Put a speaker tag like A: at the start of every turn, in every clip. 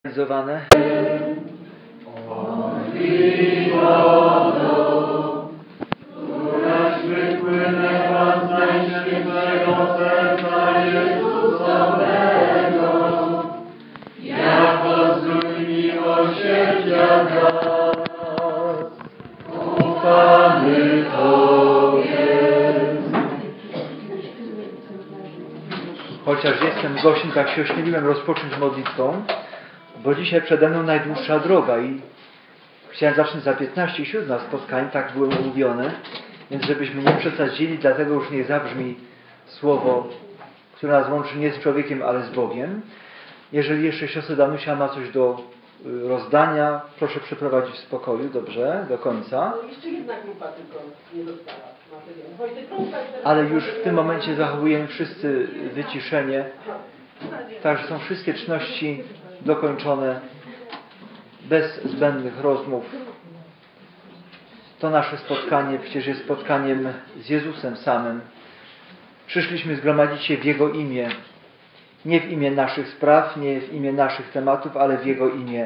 A: Realizowane.
B: Któraś wypłynęła z najświętszego serca Jezusowego, jako zdrój miłosierdzia dla nas. Ufamy Tobie.
A: Chociaż jestem gościem, tak się ośmieliłem rozpocząć modlitwą, bo dzisiaj przede mną najdłuższa droga i chciałem zacząć za 15:07 spotkanie, tak byłem umówiony, więc żebyśmy nie przesadzili, dlatego już niech zabrzmi słowo, które nas łączy nie z człowiekiem, ale z Bogiem. Jeżeli jeszcze siostra Danusia ma coś do rozdania, proszę przeprowadzić w spokoju, dobrze, do końca.
C: No jeszcze jedna grupa tylko nie dostała materiału.
A: Ale już w tym momencie zachowujemy wszyscy wyciszenie. Także są wszystkie czynności dokończone bez zbędnych rozmów. To nasze spotkanie przecież jest spotkaniem z Jezusem samym. Przyszliśmy zgromadzić się w Jego imię. Nie w imię naszych spraw, nie w imię naszych tematów, ale w Jego imię.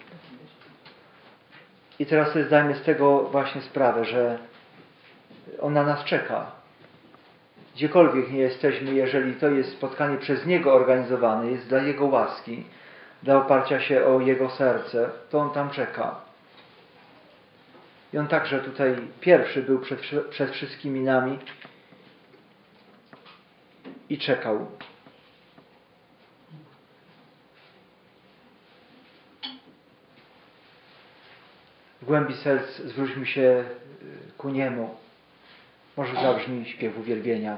A: I teraz sobie zdajmy z tego właśnie sprawę, że On na nas czeka. Gdziekolwiek nie jesteśmy, jeżeli to jest spotkanie przez Niego organizowane, jest dla Jego łaski, dla oparcia się o Jego serce, to On tam czeka. I On także tutaj pierwszy był przed wszystkimi nami i czekał. W głębi serc zwróćmy się ku Niemu. Może zabrzmi śpiew uwielbienia.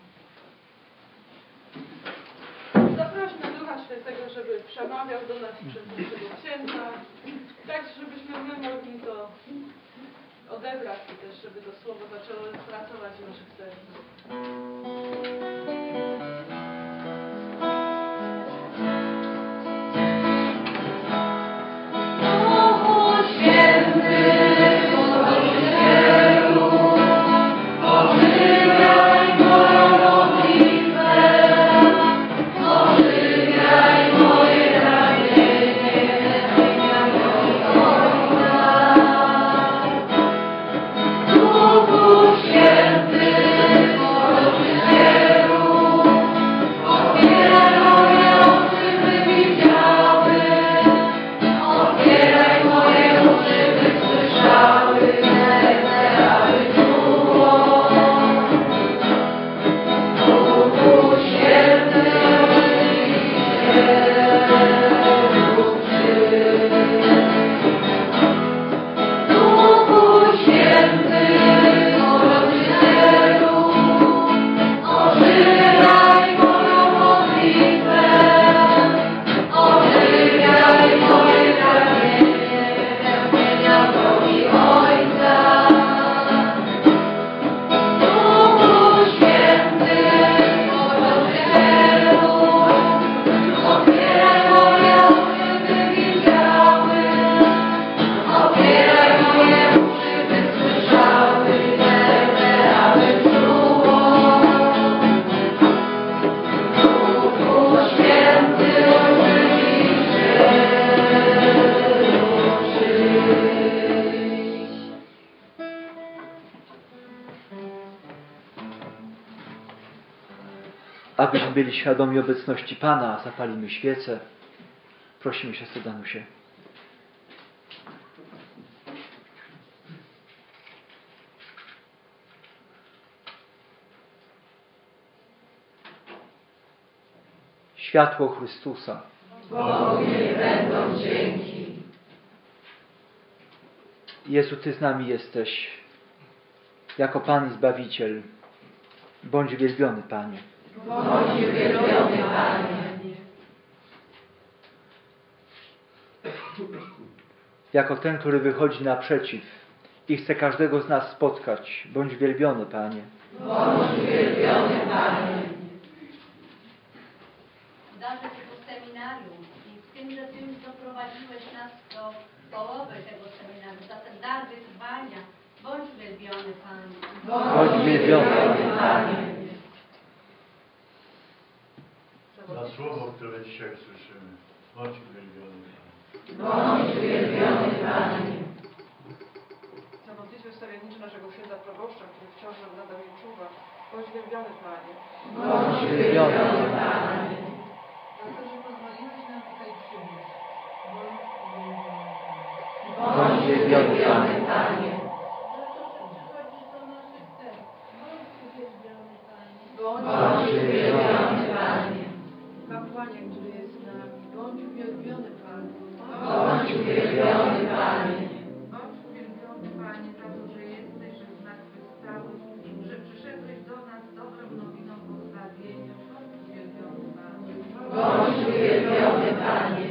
D: Zaprośmy Ducha Świętego, żeby przemawiał do nas przez naszego księdza, tak żebyśmy my mogli to odebrać i też, żeby to słowo zaczęło pracować w naszych sercach.
A: Abyśmy byli świadomi obecności Pana, zapalimy świecę. Prosimy siostrę Danusię. Światło Chrystusa.
B: Bogu niech będą dzięki.
A: Jezu, Ty z nami jesteś. Jako Pan i Zbawiciel. Bądź uwielbiony, Panie.
B: Bądź uwielbiony, Panie.
A: Jako ten, który wychodzi naprzeciw i chce każdego z nas spotkać. Bądź uwielbiony, Panie.
B: Bądź uwielbiony, Panie.
E: W darze tego seminarium i w tym, że Ty już doprowadziłeś nas do połowy tego seminarium, za ten dar wytrwania. Bądź uwielbiony, Panie.
A: Bądź uwielbiony,
B: Panie.
F: Za słowo, które dzisiaj słyszymy. Bądź uwielbiony.
B: Bądź uwielbiony, Panie.
D: Za modlitwę wstawienniczą naszego księdza proboszcza, który wciąż nam nadal nie czuwa. Bądź uwielbiony, Panie.
B: Bądź uwielbiony, Panie.
E: Za to, że pozwoliłeś nam tutaj przyjść.
B: Bądź uwielbiony, Panie.
E: Bądź uwielbiony, Panie.
B: Bądź uwielbiony, Panie.
E: Kapłanie, który jest z nami, bądź uwielbiony, Panie.
B: Bądź uwielbiony, Panie.
F: Bądź uwielbiony, Panie, za to, że jesteś, że zmartwychwstałeś, że przyszedłeś do nas z dobrą nowiną o zbawieniu. Bądź uwielbiony, Panie.
B: Bądź uwielbiony, Panie.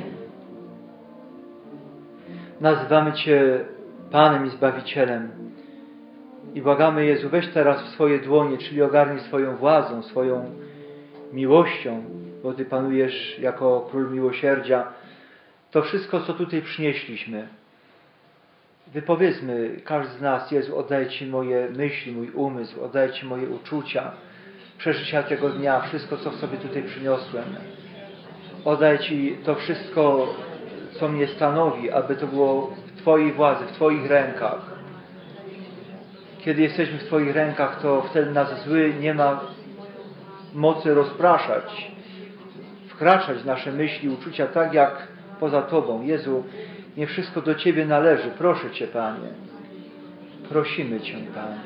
A: Nazywamy Cię Panem i Zbawicielem i błagamy, Jezu, weź teraz w swoje dłonie, czyli ogarnij swoją władzą, swoją miłością, bo Ty panujesz jako Król Miłosierdzia. To wszystko, co tutaj przynieśliśmy, wypowiedzmy, każdy z nas: Jezu, oddaję Ci moje myśli, mój umysł, oddaję Ci moje uczucia, przeżycia tego dnia, wszystko, co w sobie tutaj przyniosłem. Oddaję Ci to wszystko, co mnie stanowi, aby to było w Twojej władzy, w Twoich rękach. Kiedy jesteśmy w Twoich rękach, to wtedy nas zły nie ma mocy rozpraszać, wkraczać w nasze myśli, uczucia, tak jak poza Tobą. Jezu, nie wszystko do Ciebie należy. Proszę Cię, Panie. Prosimy Cię, Panie.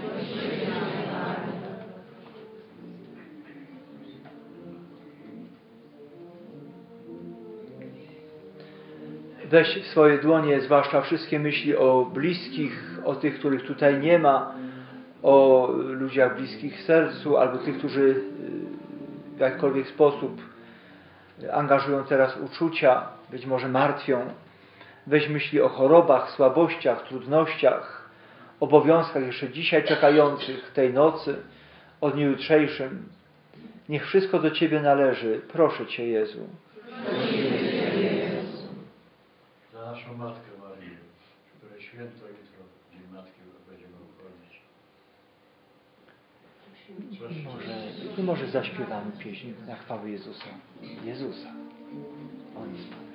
A: Weź w swoje dłonie zwłaszcza wszystkie myśli o bliskich, o tych, których tutaj nie ma, o ludziach bliskich sercu, albo tych, którzy w jakikolwiek sposób angażują teraz uczucia, być może martwią. Weź myśli o chorobach, słabościach, trudnościach, obowiązkach jeszcze dzisiaj czekających, tej nocy, o dniu jutrzejszym. Niech wszystko do Ciebie należy. Proszę Cię, Jezu.
G: Za naszą Matkę Marię, które święto jutro, Dzień Matki będziemy obchodzić.
A: Może zaśpiewamy pieśń na chwałę Jezusa. Jezusa. On jest Panem.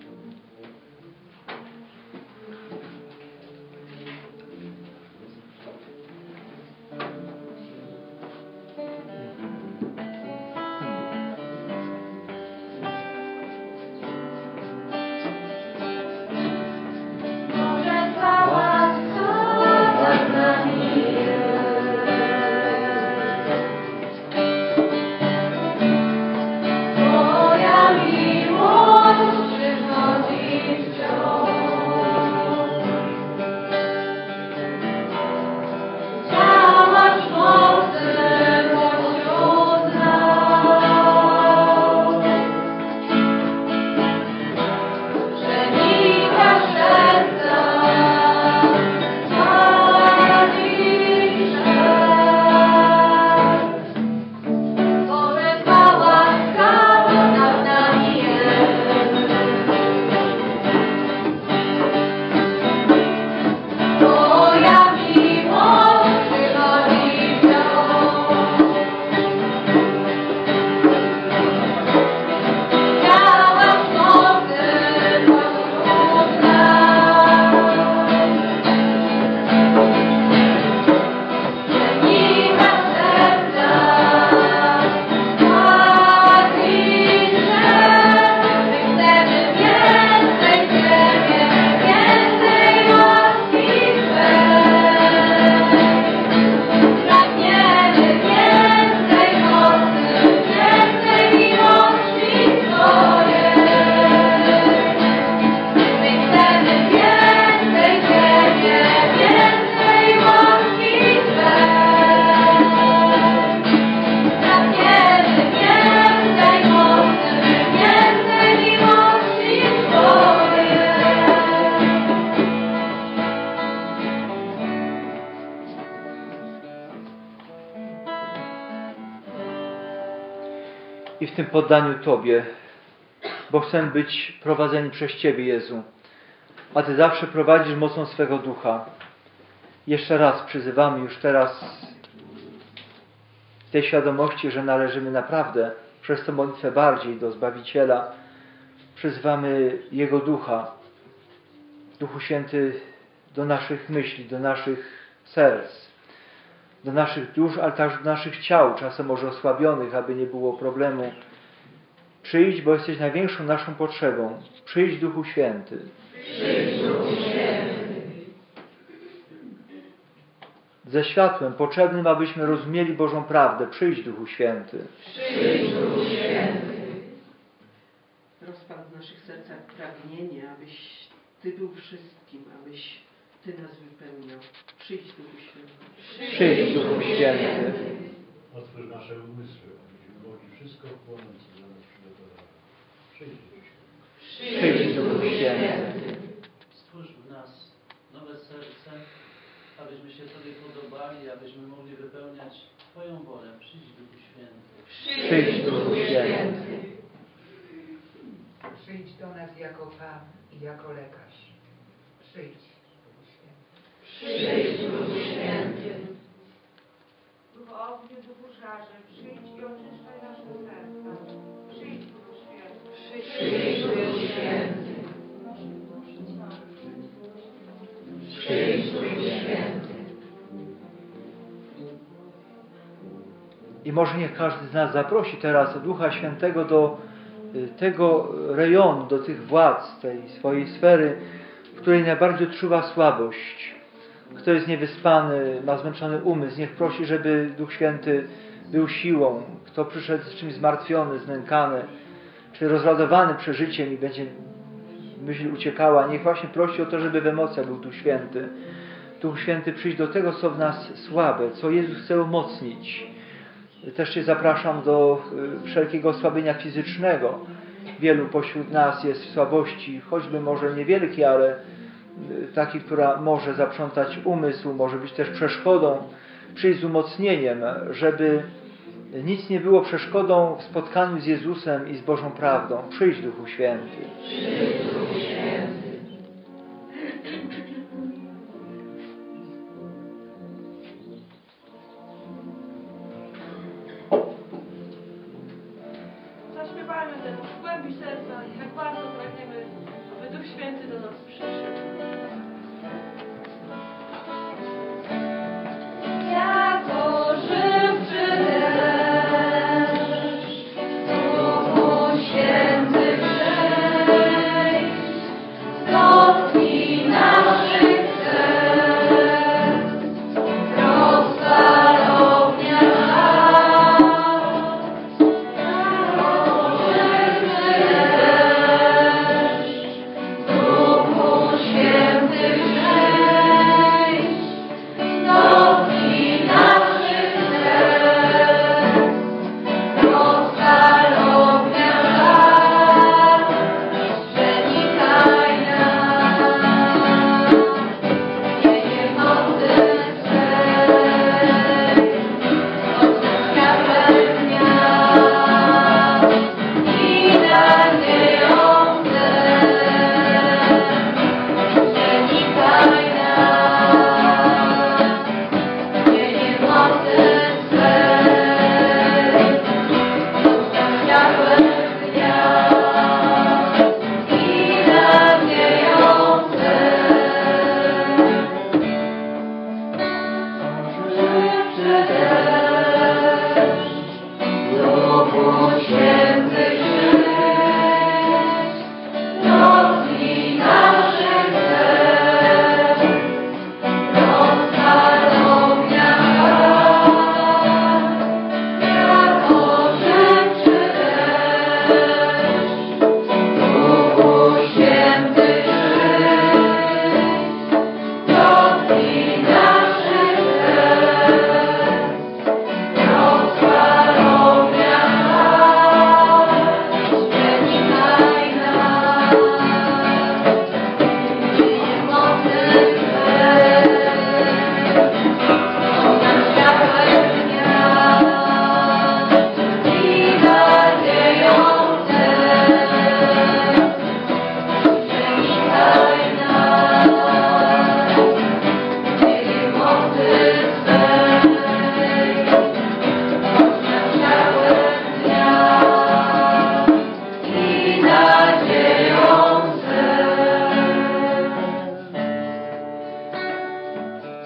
B: Moja miłość przychodzi
A: i w tym poddaniu Tobie, bo chcę być prowadzeni przez Ciebie, Jezu. A Ty zawsze prowadzisz mocą swego Ducha. Jeszcze raz przyzywamy już teraz w tej świadomości, że należymy naprawdę przez tę modlitwę bardziej do Zbawiciela. Przyzywamy Jego Ducha, Duchu Święty, do naszych myśli, do naszych serc, do naszych dusz, ale także do naszych ciał, czasem może osłabionych, aby nie było problemu. Przyjdź, bo jesteś największą naszą potrzebą. Przyjdź, Duchu Święty.
B: Przyjdź, Duchu Święty.
A: Ze światłem potrzebnym, abyśmy rozumieli Bożą prawdę. Przyjdź, Duchu Święty.
B: Przyjdź, Duchu Święty.
C: Rozpal w naszych sercach pragnienie, abyś Ty był wszystkim, abyś Ty nas wypełniał. Przyjdź, Duchu Święty.
A: Przyjdź, Duchu Święty.
G: Otwórz nasze umysły, abyśmy mogli wszystko wchłonąć, co dla nas przygotowano. Przyjdź, Duchu Święty.
A: Przyjdź, Duchu Święty.
H: Stwórz w nas nowe serce, abyśmy się Tobie podobali, abyśmy mogli wypełniać Twoją wolę. Przyjdź, Duchu Święty.
A: Przyjdź, Duchu Święty.
I: Przyjdź do nas jako Pan i jako lekarz. Przyjdź, Duchu Święty.
B: Przyjdź, Duchu Święty.
F: Duchu ogniu, Duchu żarze, przyjdź i oczyszczaj nasze serca. Przyjdź, Duchu Święty.
B: Przyjdź, Duchu Święty. Przyjdź, Duchu Święty.
A: I może niech każdy z nas zaprosi teraz Ducha Świętego do tego rejonu, do tych władz, tej swojej sfery, w której najbardziej odczuwa słabość. Kto jest niewyspany, ma zmęczony umysł, niech prosi, żeby Duch Święty był siłą. Kto przyszedł z czymś zmartwiony, znękany, czy rozradowany przeżyciem i będzie myśl uciekała, niech właśnie prosi o to, żeby w emocjach był Duch Święty. Duch Święty, przyjdź do tego, co w nas słabe, co Jezus chce umocnić. Też Cię zapraszam do wszelkiego osłabienia fizycznego. Wielu pośród nas jest w słabości, choćby może niewielkiej, ale takiej, która może zaprzątać umysł, może być też przeszkodą. Przyjdź z umocnieniem, żeby nic nie było przeszkodą w spotkaniu z Jezusem i z Bożą prawdą. Przyjdź, Duchu Święty.
B: Przyjdź, Duchu Święty.
D: Zaśpiewajmy ten w głębi serca, jak bardzo pragniemy, aby Duch Święty do nas przyszedł.
B: Jako żywczy deszcz, Duchu Święty przejdź,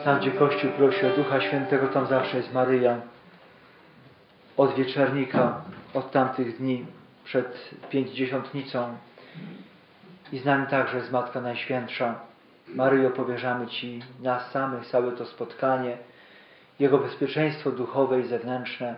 A: Tam, gdzie Kościół prosi o Ducha Świętego, tam zawsze jest Maryja. Od wieczornika, od tamtych dni, przed Pięćdziesiątnicą. I z nami także jest Matka Najświętsza. Maryjo, powierzamy Ci nas samych, całe to spotkanie, Jego bezpieczeństwo duchowe i zewnętrzne.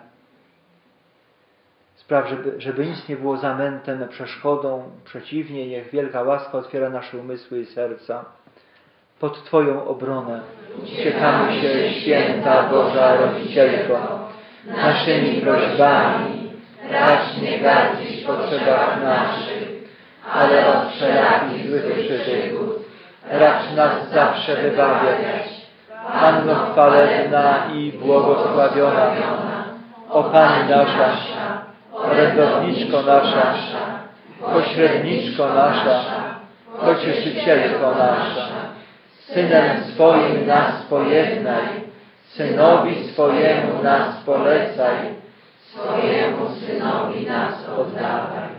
A: Spraw, żeby nic nie było zamętem, przeszkodą. Przeciwnie, niech wielka łaska otwiera nasze umysły i serca. Pod Twoją obronę uciekamy się, święta Boża Rodzicielko, naszymi prośbami. Racz nie gardzić w potrzebach naszych, ale od wszelakich złych przygód racz nas zawsze wybawiać. Panno chwalebna i błogosławiona, o Pani nasza, orędowniczko nasza, pośredniczko nasza, pocieszycielko nasza, Synem swoim nas pojednaj, Synowi swojemu nas polecaj,
B: swojemu Synowi nas oddawaj.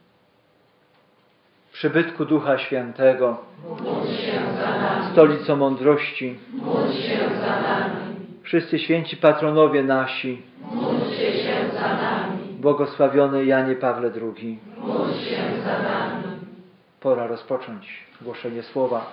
A: W przybytku Ducha Świętego,
B: Módl się za nami.
A: Stolico mądrości,
B: Módl się za nami.
A: wszyscy święci patronowie nasi,
B: Módlcie się za nami.
A: błogosławiony Janie Pawle II.
B: Módl się za nami.
A: Pora rozpocząć głoszenie słowa.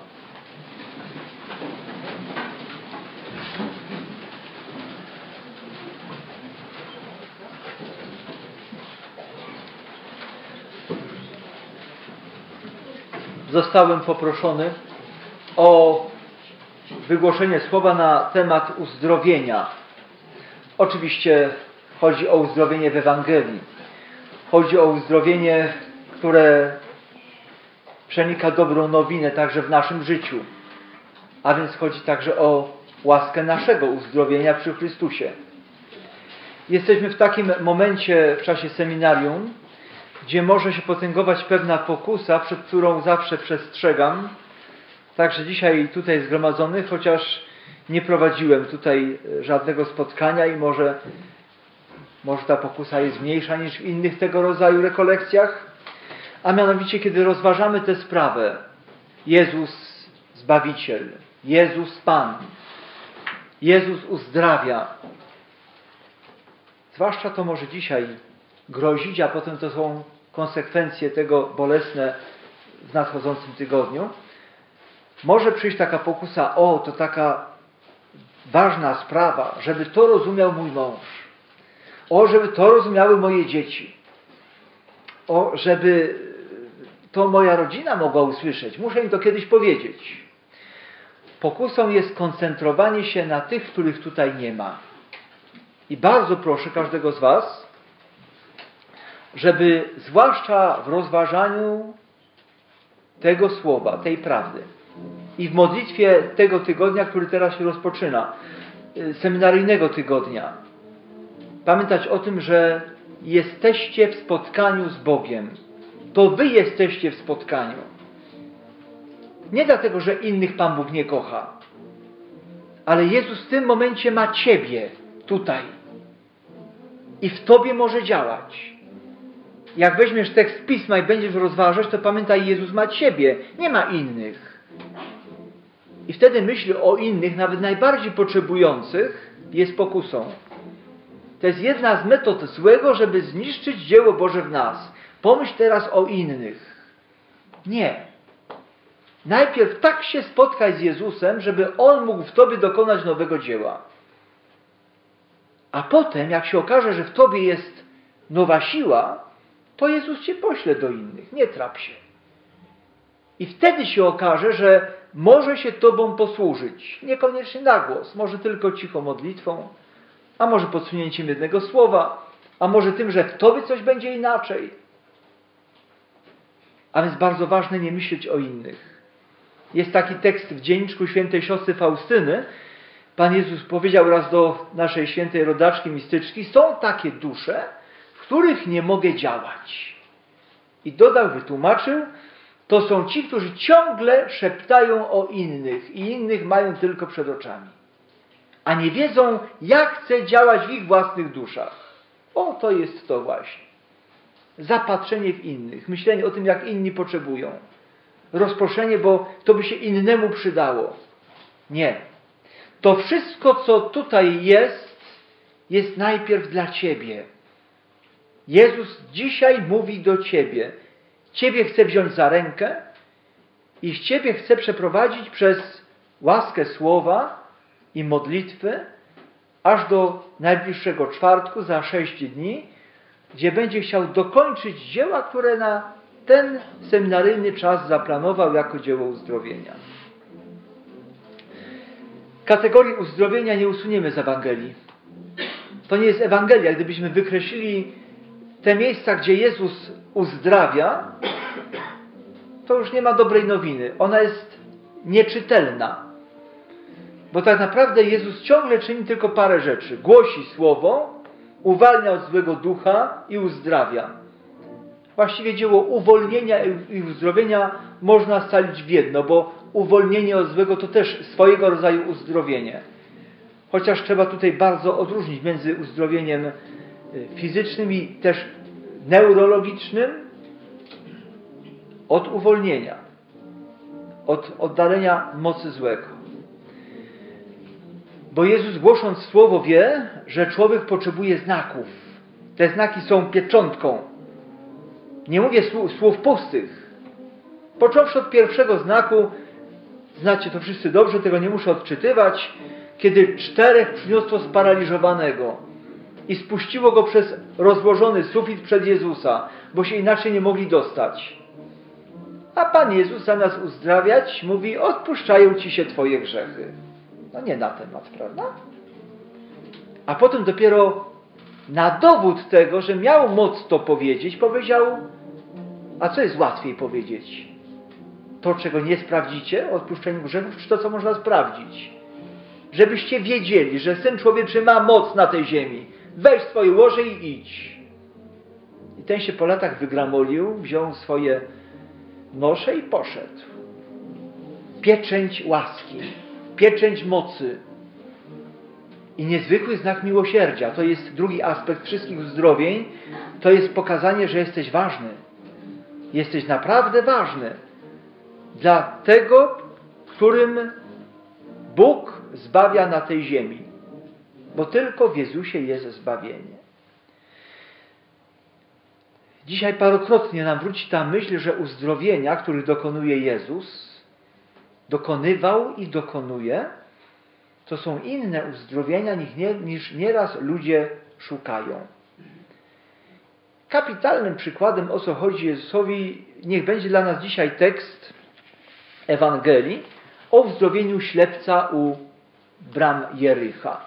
A: Zostałem poproszony o wygłoszenie słowa na temat uzdrowienia. Oczywiście chodzi o uzdrowienie w Ewangelii. Chodzi o uzdrowienie, które przenika dobrą nowinę także w naszym życiu. A więc chodzi także o łaskę naszego uzdrowienia przy Chrystusie. Jesteśmy w takim momencie w czasie seminarium, gdzie może się potęgować pewna pokusa, przed którą zawsze przestrzegam. Także dzisiaj tutaj zgromadzony, chociaż nie prowadziłem tutaj żadnego spotkania i może ta pokusa jest mniejsza niż w innych tego rodzaju rekolekcjach. A mianowicie, kiedy rozważamy tę sprawę, Jezus Zbawiciel, Jezus Pan, Jezus uzdrawia. Zwłaszcza to może dzisiaj grozić, a potem to są konsekwencje tego bolesne w nadchodzącym tygodniu. Może przyjść taka pokusa, to taka ważna sprawa, żeby to rozumiał mój mąż. Żeby to rozumiały moje dzieci. Żeby to moja rodzina mogła usłyszeć. Muszę im to kiedyś powiedzieć. Pokusą jest koncentrowanie się na tych, których tutaj nie ma. I bardzo proszę każdego z Was, żeby zwłaszcza w rozważaniu tego słowa, tej prawdy i w modlitwie tego tygodnia, który teraz się rozpoczyna, seminaryjnego tygodnia, pamiętać o tym, że jesteście w spotkaniu z Bogiem. To Wy jesteście w spotkaniu. Nie dlatego, że innych Pan Bóg nie kocha, ale Jezus w tym momencie ma Ciebie tutaj i w Tobie może działać. Jak weźmiesz tekst Pisma i będziesz rozważać, to pamiętaj, Jezus ma Ciebie, nie ma innych. I wtedy myśl o innych, nawet najbardziej potrzebujących, jest pokusą. To jest jedna z metod złego, żeby zniszczyć dzieło Boże w nas. Pomyśl teraz o innych. Nie. Najpierw tak się spotkaj z Jezusem, żeby On mógł w Tobie dokonać nowego dzieła. A potem, jak się okaże, że w Tobie jest nowa siła, to Jezus Cię pośle do innych. Nie trap się. I wtedy się okaże, że może się Tobą posłużyć. Niekoniecznie na głos, może tylko cichą modlitwą, a może podsunięciem jednego słowa, a może tym, że w Tobie coś będzie inaczej. A więc bardzo ważne nie myśleć o innych. Jest taki tekst w dzienniczku świętej siostry Faustyny. Pan Jezus powiedział raz do naszej świętej rodaczki, mistyczki: są takie dusze, w których nie mogę działać. I dodał, wytłumaczył, to są ci, którzy ciągle szeptają o innych i innych mają tylko przed oczami. A nie wiedzą, jak chce działać w ich własnych duszach. To jest to właśnie. Zapatrzenie w innych, myślenie o tym, jak inni potrzebują. Rozproszenie, bo to by się innemu przydało. Nie. To wszystko, co tutaj jest najpierw dla Ciebie. Jezus dzisiaj mówi do Ciebie. Ciebie chce wziąć za rękę i Ciebie chce przeprowadzić przez łaskę słowa i modlitwy aż do najbliższego czwartku za 6 dni, gdzie będzie chciał dokończyć dzieła, które na ten seminaryjny czas zaplanował jako dzieło uzdrowienia. Kategorii uzdrowienia nie usuniemy z Ewangelii. To nie jest Ewangelia. Gdybyśmy wykreślili te miejsca, gdzie Jezus uzdrawia, to już nie ma dobrej nowiny. Ona jest nieczytelna. Bo tak naprawdę Jezus ciągle czyni tylko parę rzeczy. Głosi słowo, uwalnia od złego ducha i uzdrawia. Właściwie dzieło uwolnienia i uzdrowienia można scalić w jedno, bo uwolnienie od złego to też swojego rodzaju uzdrowienie. Chociaż trzeba tutaj bardzo odróżnić między uzdrowieniem fizycznym i też neurologicznym od uwolnienia, od oddalenia mocy złego. Bo Jezus, głosząc słowo, wie, że człowiek potrzebuje znaków. Te znaki są pieczątką. Nie mówię słów pustych. Począwszy od pierwszego znaku, znacie to wszyscy dobrze, tego nie muszę odczytywać, kiedy 4 przyniosło sparaliżowanego i spuściło go przez rozłożony sufit przed Jezusa, bo się inaczej nie mogli dostać. A Pan Jezus zamiast uzdrawiać mówi: odpuszczają Ci się Twoje grzechy. No nie na temat, prawda? A potem dopiero na dowód tego, że miał moc to powiedzieć, powiedział: a co jest łatwiej powiedzieć? To, czego nie sprawdzicie o odpuszczeniu grzechów, czy to, co można sprawdzić? Żebyście wiedzieli, że Syn Człowieczy ma moc na tej ziemi. Weź swoje łoże i idź. I ten się po latach wygramolił, wziął swoje nosze i poszedł. Pieczęć łaski, pieczęć mocy i niezwykły znak miłosierdzia. To jest drugi aspekt wszystkich uzdrowień. To jest pokazanie, że jesteś ważny. Jesteś naprawdę ważny dla tego, którym Bóg zbawia na tej ziemi. Bo tylko w Jezusie jest zbawienie. Dzisiaj parokrotnie nam wróci ta myśl, że uzdrowienia, których dokonuje Jezus, dokonywał i dokonuje, to są inne uzdrowienia niż nieraz ludzie szukają. Kapitalnym przykładem, o co chodzi Jezusowi, niech będzie dla nas dzisiaj tekst Ewangelii o uzdrowieniu ślepca u bram Jericha.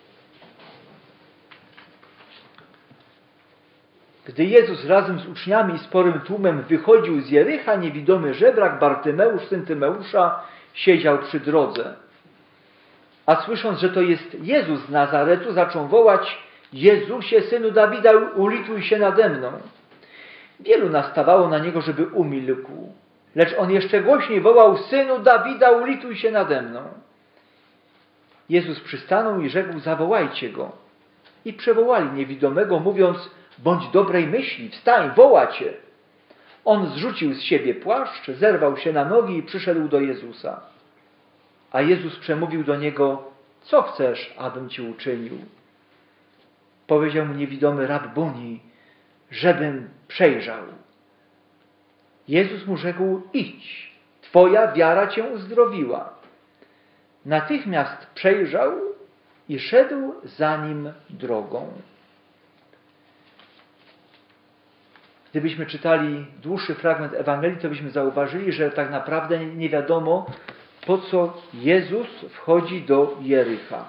A: Gdy Jezus razem z uczniami i sporym tłumem wychodził z Jericha, niewidomy żebrak Bartymeusz, syn Tymeusza, siedział przy drodze. A słysząc, że to jest Jezus z Nazaretu, zaczął wołać: Jezusie, synu Dawida, ulituj się nade mną. Wielu nastawało na niego, żeby umilkł. Lecz on jeszcze głośniej wołał: synu Dawida, ulituj się nade mną. Jezus przystanął i rzekł: zawołajcie go. I przywołali niewidomego, mówiąc: bądź dobrej myśli, wstań, woła cię. On zrzucił z siebie płaszcz, zerwał się na nogi i przyszedł do Jezusa. A Jezus przemówił do niego: co chcesz, abym ci uczynił? Powiedział mu niewidomy: Rabbuni, żebym przejrzał. Jezus mu rzekł: idź, twoja wiara cię uzdrowiła. Natychmiast przejrzał i szedł za nim drogą. Gdybyśmy czytali dłuższy fragment Ewangelii, to byśmy zauważyli, że tak naprawdę nie wiadomo, po co Jezus wchodzi do Jericha.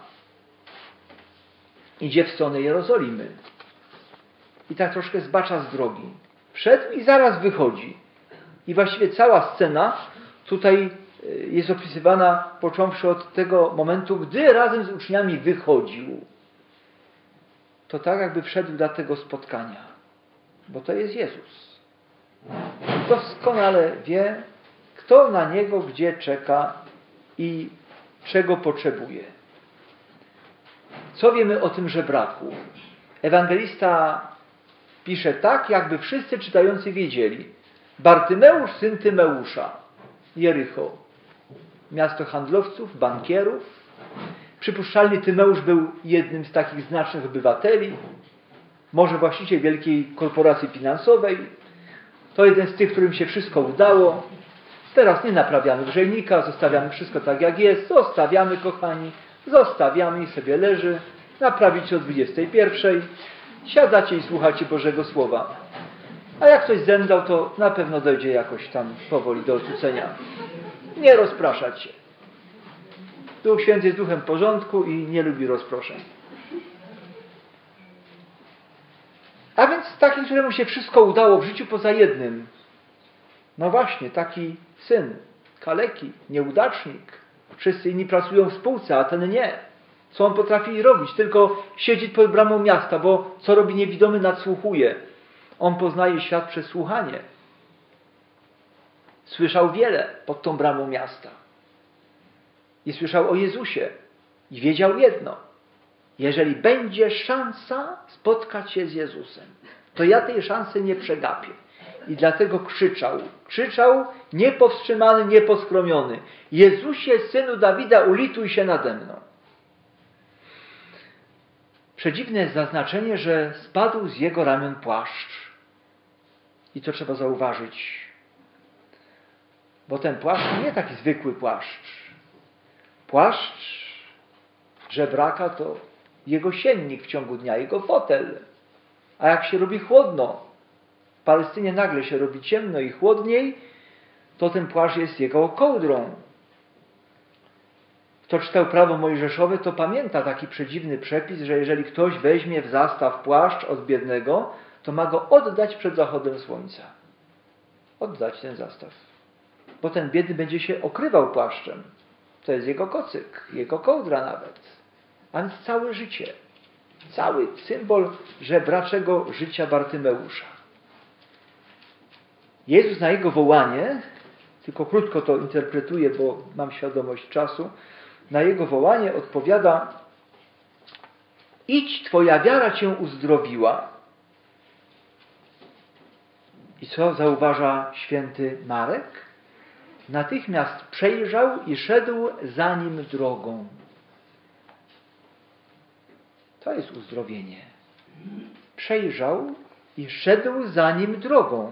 A: Idzie w stronę Jerozolimy. I tak troszkę zbacza z drogi. Wszedł i zaraz wychodzi. I właściwie cała scena tutaj jest opisywana począwszy od tego momentu, gdy razem z uczniami wychodził. To tak, jakby wszedł dla tego spotkania. Bo to jest Jezus. Doskonale wie, kto na Niego gdzie czeka i czego potrzebuje. Co wiemy o tym żebraku? Ewangelista pisze tak, jakby wszyscy czytający wiedzieli. Bartymeusz, syn Tymeusza, Jericho. Miasto handlowców, bankierów. Przypuszczalnie Tymeusz był jednym z takich znacznych obywateli, może właściciel wielkiej korporacji finansowej. To jeden z tych, którym się wszystko udało. Teraz nie naprawiamy grzejnika, zostawiamy wszystko tak jak jest. Zostawiamy, kochani, zostawiamy i sobie leży. Naprawicie o 21:00. Siadacie i słuchacie Bożego Słowa. A jak ktoś zemdlał, to na pewno dojdzie jakoś tam powoli do odrzucenia. Nie rozpraszać się. Duch Święty jest duchem porządku i nie lubi rozproszeń. A więc taki, któremu się wszystko udało w życiu poza jednym. No właśnie, taki syn kaleki, nieudacznik. Wszyscy inni pracują w spółce, a ten nie. Co on potrafi robić? Tylko siedzieć pod bramą miasta, bo co robi niewidomy, nadsłuchuje. On poznaje świat przez słuchanie. Słyszał wiele pod tą bramą miasta. I słyszał o Jezusie. I wiedział jedno. Jeżeli będzie szansa spotkać się z Jezusem, to ja tej szansy nie przegapię. I dlatego krzyczał. Krzyczał niepowstrzymany, nieposkromiony. Jezusie, Synu Dawida, ulituj się nade mną. Przedziwne jest zaznaczenie, że spadł z jego ramion płaszcz. I to trzeba zauważyć. Bo ten płaszcz nie taki zwykły płaszcz. Płaszcz żebraka to jego siennik w ciągu dnia, jego fotel. A jak się robi chłodno, w Palestynie nagle się robi ciemno i chłodniej, to ten płaszcz jest jego kołdrą. Kto czytał prawo mojżeszowe, to pamięta taki przedziwny przepis, że jeżeli ktoś weźmie w zastaw płaszcz od biednego, to ma go oddać przed zachodem słońca. Oddać ten zastaw. Bo ten biedny będzie się okrywał płaszczem. To jest jego kocyk, jego kołdra nawet. A więc całe życie. Cały symbol żebraczego życia Bartymeusza. Jezus na jego wołanie, tylko krótko to interpretuję, bo mam świadomość czasu, na jego wołanie odpowiada: idź, twoja wiara cię uzdrowiła. I co zauważa święty Marek? Natychmiast przejrzał i szedł za nim drogą. To jest uzdrowienie. Przejrzał i szedł za nim drogą.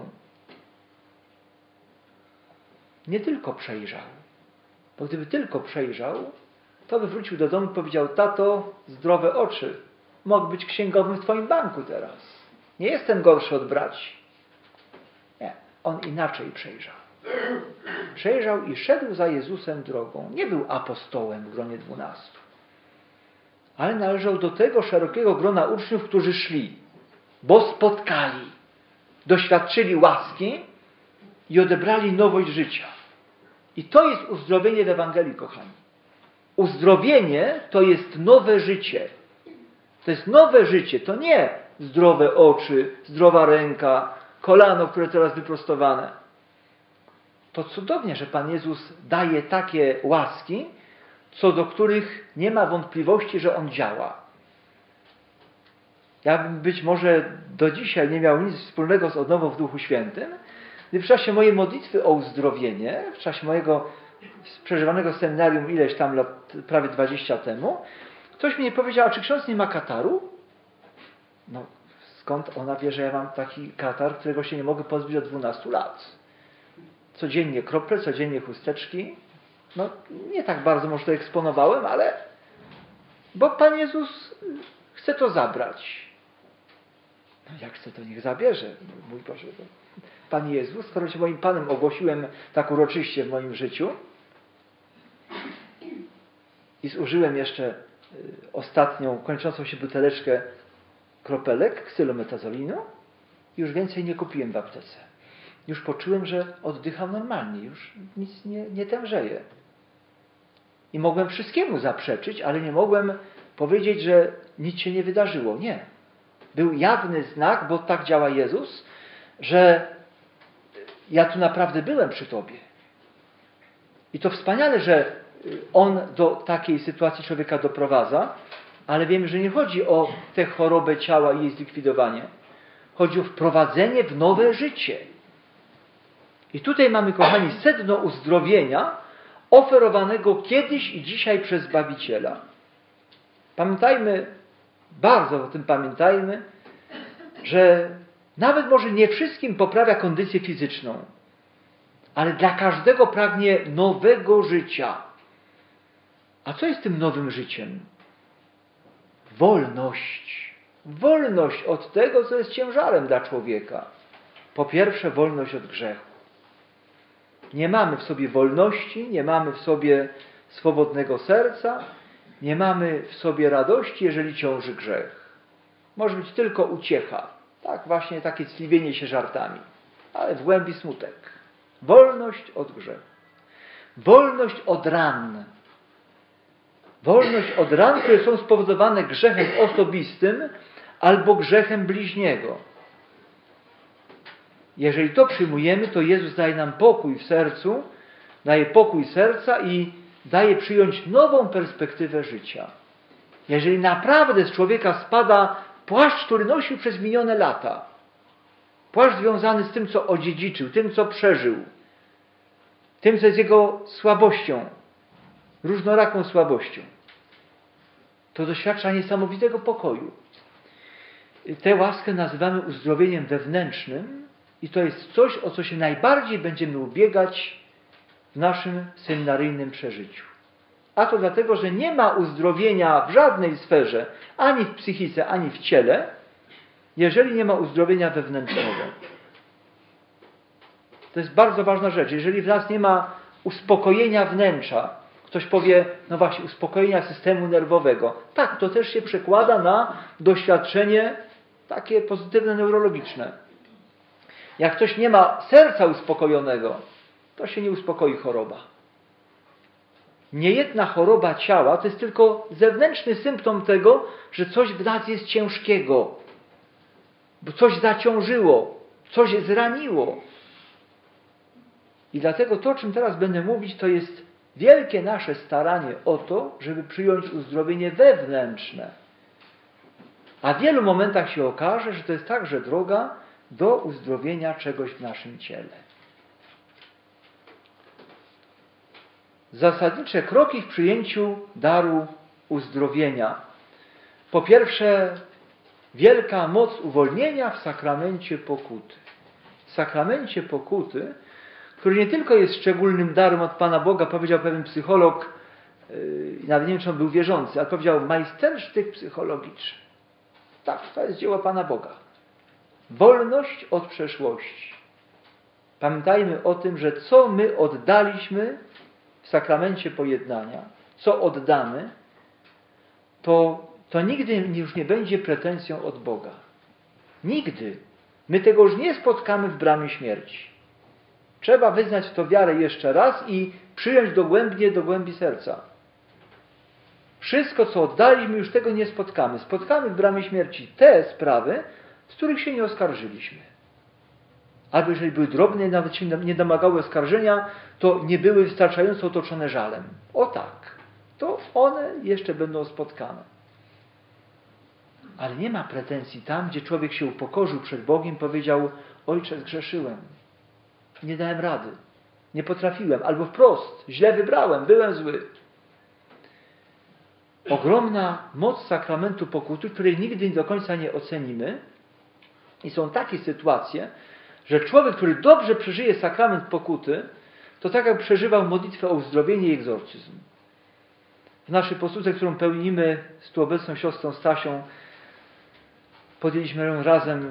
A: Nie tylko przejrzał. Bo gdyby tylko przejrzał, to by wrócił do domu i powiedział: tato, zdrowe oczy. Mogę być księgowym w twoim banku teraz. Nie jestem gorszy od braci. Nie. On inaczej przejrzał. Przejrzał i szedł za Jezusem drogą. Nie był apostołem w gronie 12. Ale należał do tego szerokiego grona uczniów, którzy szli, bo spotkali, doświadczyli łaski i odebrali nowość życia. I to jest uzdrowienie w Ewangelii, kochani. Uzdrowienie to jest nowe życie. To jest nowe życie. To nie zdrowe oczy, zdrowa ręka, kolano, które teraz wyprostowane. To cudownie, że Pan Jezus daje takie łaski, co do których nie ma wątpliwości, że On działa. Ja bym być może do dzisiaj nie miał nic wspólnego z odnową w Duchu Świętym, gdy w czasie mojej modlitwy o uzdrowienie, w czasie mojego przeżywanego seminarium ileś tam lat, prawie 20 temu, ktoś mi nie powiedział: a czy ksiądz nie ma kataru? No, skąd ona wie, że ja mam taki katar, którego się nie mogę pozbyć od 12 lat? Codziennie krople, codziennie chusteczki. No, nie tak bardzo może to eksponowałem, ale bo Pan Jezus chce to zabrać. No jak chce, to niech zabierze. Mój Boże. Pan Jezus, skoro się moim Panem ogłosiłem tak uroczyście w moim życiu i zużyłem jeszcze ostatnią, kończącą się buteleczkę kropelek ksylometazolinu, już więcej nie kupiłem w aptece. Już poczułem, że oddycham normalnie, już nic nie tężeje. I mogłem wszystkiemu zaprzeczyć, ale nie mogłem powiedzieć, że nic się nie wydarzyło. Nie. Był jawny znak, bo tak działa Jezus, że ja tu naprawdę byłem przy Tobie. I to wspaniale, że On do takiej sytuacji człowieka doprowadza, ale wiemy, że nie chodzi o tę chorobę ciała i jej zlikwidowanie. Chodzi o wprowadzenie w nowe życie. I tutaj mamy, kochani, sedno uzdrowienia oferowanego kiedyś i dzisiaj przez Zbawiciela. Pamiętajmy, bardzo o tym pamiętajmy, że nawet może nie wszystkim poprawia kondycję fizyczną, ale dla każdego pragnie nowego życia. A co jest tym nowym życiem? Wolność. Wolność od tego, co jest ciężarem dla człowieka. Po pierwsze, wolność od grzechu. Nie mamy w sobie wolności, nie mamy w sobie swobodnego serca, nie mamy w sobie radości, jeżeli ciąży grzech. Może być tylko uciecha. Tak, właśnie takie cliwienie się żartami. Ale w głębi smutek. Wolność od grzechu. Wolność od ran. Wolność od ran, które są spowodowane grzechem osobistym albo grzechem bliźniego. Jeżeli to przyjmujemy, to Jezus daje nam pokój w sercu, daje pokój serca i daje przyjąć nową perspektywę życia. Jeżeli naprawdę z człowieka spada płaszcz, który nosił przez minione lata, płaszcz związany z tym, co odziedziczył, tym, co przeżył, tym, co jest jego słabością, różnoraką słabością, to doświadcza niesamowitego pokoju. Tę łaskę nazywamy uzdrowieniem wewnętrznym i to jest coś, o co się najbardziej będziemy ubiegać w naszym seminaryjnym przeżyciu. A to dlatego, że nie ma uzdrowienia w żadnej sferze, ani w psychice, ani w ciele, jeżeli nie ma uzdrowienia wewnętrznego. To jest bardzo ważna rzecz. Jeżeli w nas nie ma uspokojenia wnętrza, ktoś powie, no właśnie, uspokojenia systemu nerwowego. Tak, to też się przekłada na doświadczenie takie pozytywne, neurologiczne. Jak ktoś nie ma serca uspokojonego, to się nie uspokoi choroba. Niejedna choroba ciała to jest tylko zewnętrzny symptom tego, że coś w nas jest ciężkiego, bo coś zaciążyło, coś zraniło. I dlatego to, o czym teraz będę mówić, to jest wielkie nasze staranie o to, żeby przyjąć uzdrowienie wewnętrzne. A w wielu momentach się okaże, że to jest także droga do uzdrowienia czegoś w naszym ciele. Zasadnicze kroki w przyjęciu daru uzdrowienia. Po pierwsze, wielka moc uwolnienia w sakramencie pokuty. W sakramencie pokuty, który nie tylko jest szczególnym darem od Pana Boga, powiedział pewien psycholog, nawet nie wiem, czy on był wierzący, ale powiedział majstersztyk psychologiczny. Tak, to jest dzieło Pana Boga. Wolność od przeszłości. Pamiętajmy o tym, że co my oddaliśmy w sakramencie pojednania, co oddamy, to nigdy już nie będzie pretensją od Boga. Nigdy. My tego już nie spotkamy w bramie śmierci. Trzeba wyznać w to wiarę jeszcze raz i przyjąć dogłębnie do głębi serca. Wszystko, co oddaliśmy, już tego nie spotkamy. Spotkamy w bramie śmierci te sprawy, z których się nie oskarżyliśmy. Albo jeżeli były drobne, nawet się nie domagały oskarżenia, to nie były wystarczająco otoczone żalem. O tak, to one jeszcze będą spotkane. Ale nie ma pretensji tam, gdzie człowiek się upokorzył przed Bogiem, powiedział: Ojcze, zgrzeszyłem, nie dałem rady, nie potrafiłem, albo wprost, źle wybrałem, byłem zły. Ogromna moc sakramentu pokuty, której nigdy do końca nie ocenimy. I są takie sytuacje, że człowiek, który dobrze przeżyje sakrament pokuty, to tak jak przeżywał modlitwę o uzdrowienie i egzorcyzm. W naszej posłudze, którą pełnimy z tu obecną siostrą Stasią, podjęliśmy ją razem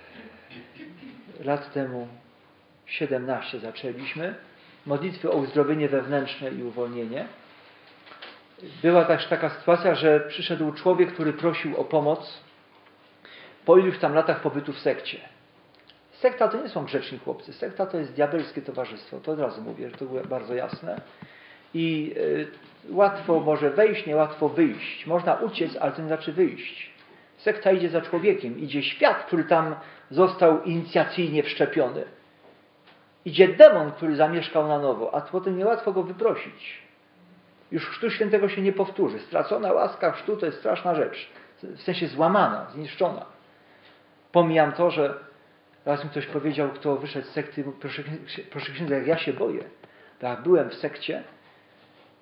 A: lat temu, 17 zaczęliśmy, modlitwy o uzdrowienie wewnętrzne i uwolnienie. Była też taka sytuacja, że przyszedł człowiek, który prosił o pomoc po iluś tam latach pobytu w sekcie. Sekta to nie są grzeczni chłopcy. Sekta to jest diabelskie towarzystwo. To od razu mówię, że to było bardzo jasne. I łatwo może wejść, niełatwo wyjść. Można uciec, ale to nie znaczy wyjść. Sekta idzie za człowiekiem. Idzie świat, który tam został inicjacyjnie wszczepiony. Idzie demon, który zamieszkał na nowo, a potem niełatwo go wyprosić. Już chrztu świętego się nie powtórzy. Stracona łaska chrztu to jest straszna rzecz. W sensie złamana, zniszczona. Pomijam to, że raz mi ktoś powiedział, kto wyszedł z sekty, proszę księdza, jak ja się boję. Tak, byłem w sekcie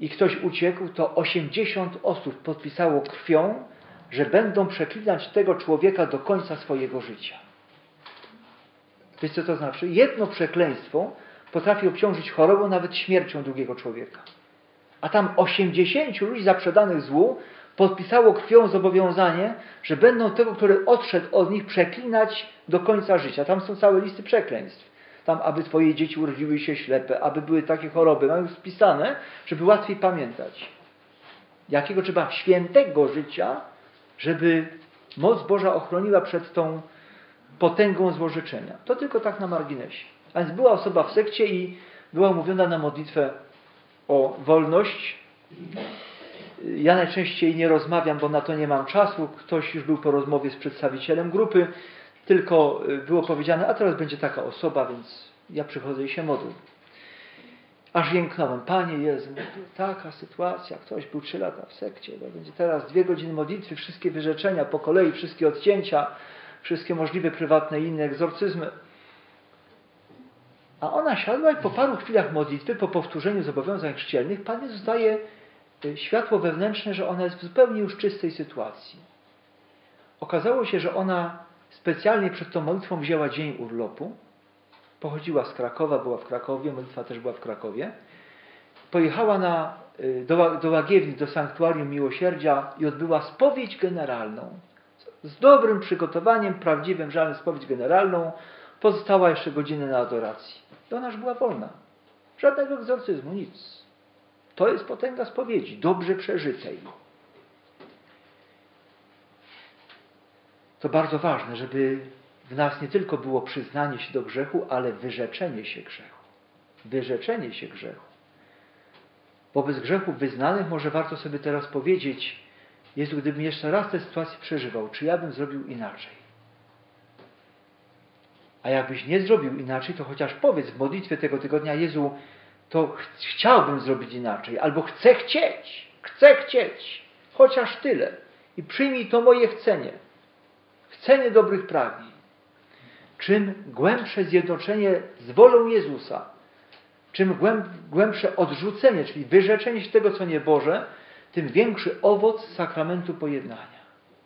A: i ktoś uciekł, to 80 osób podpisało krwią, że będą przeklinać tego człowieka do końca swojego życia. Wiecie, co to znaczy? Jedno przekleństwo potrafi obciążyć chorobą, nawet śmiercią drugiego człowieka. A tam 80 ludzi zaprzedanych złu podpisało krwią zobowiązanie, że będą tego, który odszedł od nich, przeklinać do końca życia. Tam są całe listy przekleństw. Tam, aby twoje dzieci urodziły się ślepe, aby były takie choroby. Mają spisane, żeby łatwiej pamiętać. Jakiego trzeba świętego życia, żeby moc Boża ochroniła przed tą potęgą złorzeczenia. To tylko tak na marginesie. A więc była osoba w sekcie i była umówiona na modlitwę o wolność. Ja najczęściej nie rozmawiam, bo na to nie mam czasu. Ktoś już był po rozmowie z przedstawicielem grupy. Tylko było powiedziane, a teraz będzie taka osoba, więc ja przychodzę i się modlę. Aż jęknąłem, Panie Jezu, taka sytuacja, ktoś był 3 lata w sekcie, to będzie teraz 2 godziny modlitwy, wszystkie wyrzeczenia po kolei, wszystkie odcięcia, wszystkie możliwe prywatne i inne egzorcyzmy. A ona siadła i po paru chwilach modlitwy, po powtórzeniu zobowiązań chrzcielnych, Pan Jezus daje światło wewnętrzne, że ona jest w zupełnie już czystej sytuacji. Okazało się, że ona specjalnie przed tą modlitwą wzięła dzień urlopu. Pochodziła z Krakowa, była w Krakowie, modlitwa też była w Krakowie. Pojechała do Łagiewni, do Sanktuarium Miłosierdzia i odbyła spowiedź generalną. Z dobrym przygotowaniem, prawdziwym, żalem spowiedź generalną. Pozostała jeszcze godzinę na adoracji. I ona już była wolna. Żadnego egzorcyzmu, nic. To jest potęga spowiedzi, dobrze przeżytej. To bardzo ważne, żeby w nas nie tylko było przyznanie się do grzechu, ale wyrzeczenie się grzechu. Wyrzeczenie się grzechu. Wobec grzechów wyznanych może warto sobie teraz powiedzieć, Jezu, gdybym jeszcze raz tę sytuację przeżywał, czy ja bym zrobił inaczej? A jakbyś nie zrobił inaczej, to chociaż powiedz w modlitwie tego tygodnia, Jezu, to chciałbym zrobić inaczej, albo chcę chcieć, chociaż tyle. I przyjmij to moje chcenie. Chcenie dobrych pragnień. Czym głębsze zjednoczenie z wolą Jezusa, czym głębsze odrzucenie, czyli wyrzeczenie się tego, co nieboże, tym większy owoc sakramentu pojednania.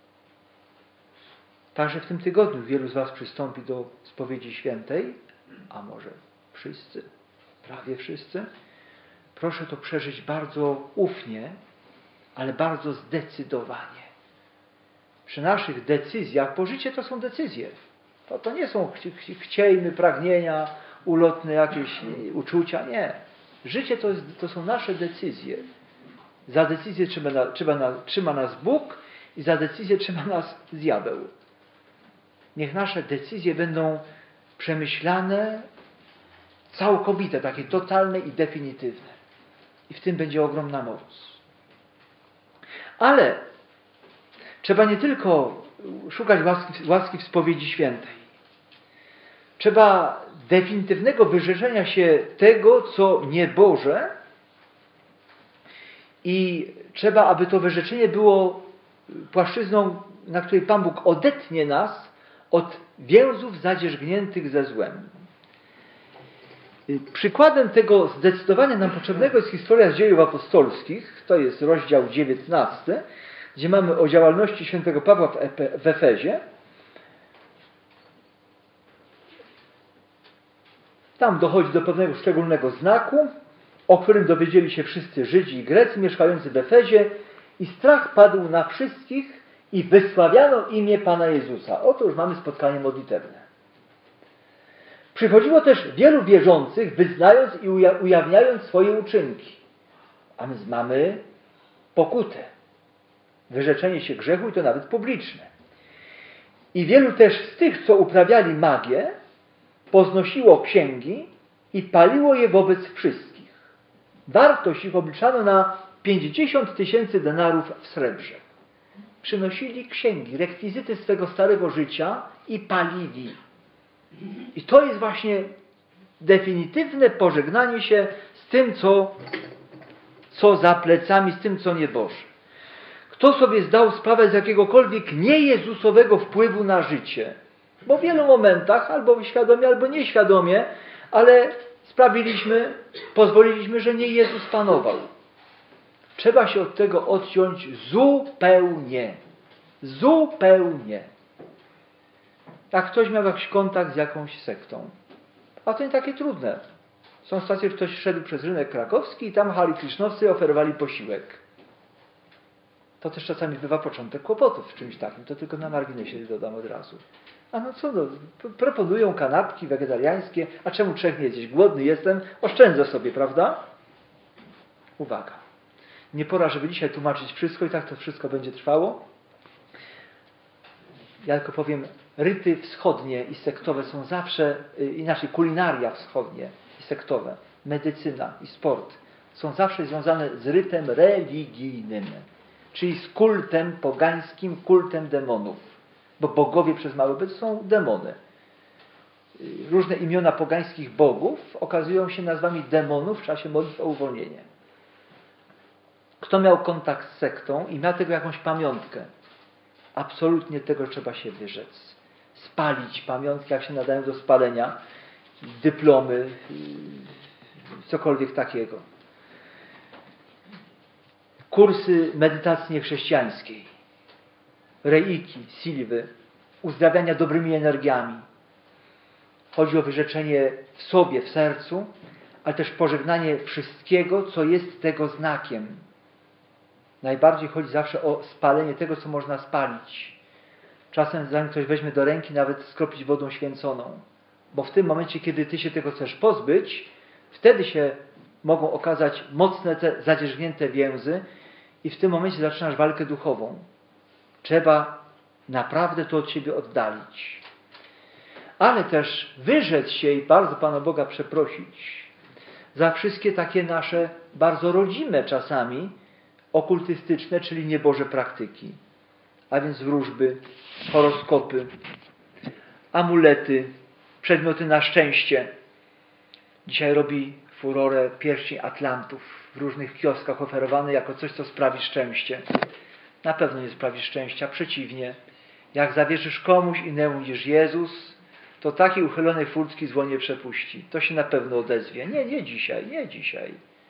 A: Także w tym tygodniu wielu z was przystąpi do spowiedzi świętej, a może wszyscy, prawie wszyscy. Proszę to przeżyć bardzo ufnie, ale bardzo zdecydowanie. Przy naszych decyzjach, bo życie to są decyzje. To nie są chciejmy, pragnienia, ulotne jakieś uczucia. Nie. Życie to są nasze decyzje. Za decyzję trzyma nas Bóg i za decyzję trzyma nas diabeł. Niech nasze decyzje będą przemyślane, całkowite, takie totalne i definitywne. I w tym będzie ogromna moc. Ale trzeba nie tylko szukać łaski w spowiedzi świętej. Trzeba definitywnego wyrzeczenia się tego, co nieboże, i trzeba, aby to wyrzeczenie było płaszczyzną, na której Pan Bóg odetnie nas od więzów zadzierzgniętych ze złem. Przykładem tego zdecydowanie nam potrzebnego jest historia z Dziejów Apostolskich. To jest rozdział 19, gdzie mamy o działalności świętego Pawła w Efezie. Tam dochodzi do pewnego szczególnego znaku, o którym dowiedzieli się wszyscy Żydzi i Grecy mieszkający w Efezie, i strach padł na wszystkich i wysławiano imię Pana Jezusa. Oto już mamy spotkanie modlitewne. Przychodziło też wielu wierzących, wyznając i ujawniając swoje uczynki. A my mamy pokutę, wyrzeczenie się grzechu, i to nawet publiczne. I wielu też z tych, co uprawiali magię, poznosiło księgi i paliło je wobec wszystkich. Wartość ich obliczano na 50 000 denarów w srebrze. Przynosili księgi, rekwizyty swego starego życia i palili. I to jest właśnie definitywne pożegnanie się z tym, co za plecami, z tym, co nieboże. Kto sobie zdał sprawę z jakiegokolwiek niejezusowego wpływu na życie? Bo w wielu momentach, albo świadomie, albo nieświadomie, ale pozwoliliśmy, że nie Jezus panował. Trzeba się od tego odciąć zupełnie. Zupełnie. Jak ktoś miał jakiś kontakt z jakąś sektą. A to nie takie trudne. Są stacje, że ktoś szedł przez rynek krakowski i tam Hare Krishnowcy oferowali posiłek. To też czasami bywa początek kłopotów w czymś takim. To tylko na marginesie dodam od razu. A no co, no, proponują kanapki wegetariańskie. A czemu trzech nie jesteś? Głodny jestem, oszczędzę sobie, prawda? Uwaga. Nie pora, żeby dzisiaj tłumaczyć wszystko i tak to wszystko będzie trwało. Ja tylko powiem, ryty wschodnie i sektowe są zawsze, inaczej kulinaria wschodnie i sektowe, medycyna i sport są zawsze związane z rytem religijnym, czyli z kultem pogańskim, kultem demonów, bo bogowie przez mały b są demony. Różne imiona pogańskich bogów okazują się nazwami demonów w czasie modlitw o uwolnienie. Kto miał kontakt z sektą i miał tego jakąś pamiątkę, absolutnie tego trzeba się wyrzec. Spalić pamiątki, jak się nadają do spalenia, dyplomy, cokolwiek takiego. Kursy medytacji niechrześcijańskiej, reiki, silwy, uzdrawiania dobrymi energiami. Chodzi o wyrzeczenie w sobie, w sercu, ale też pożegnanie wszystkiego, co jest tego znakiem. Najbardziej chodzi zawsze o spalenie tego, co można spalić. Czasem, zanim ktoś weźmie do ręki, nawet skropić wodą święconą. Bo w tym momencie, kiedy ty się tego chcesz pozbyć, wtedy się mogą okazać mocne te zadzierzgnięte więzy i w tym momencie zaczynasz walkę duchową. Trzeba naprawdę to od siebie oddalić. Ale też wyrzec się i bardzo Pana Boga przeprosić za wszystkie takie nasze bardzo rodzime czasami okultystyczne, czyli nieboże praktyki. A więc wróżby, horoskopy, amulety, przedmioty na szczęście. Dzisiaj robi furorę pierścień Atlantów w różnych kioskach oferowany jako coś, co sprawi szczęście. Na pewno nie sprawi szczęścia, przeciwnie. Jak zawierzysz komuś innemu niż Jezus, to takiej uchylonej furtki zło nie przepuści. To się na pewno odezwie. Nie dzisiaj, nie dzisiaj.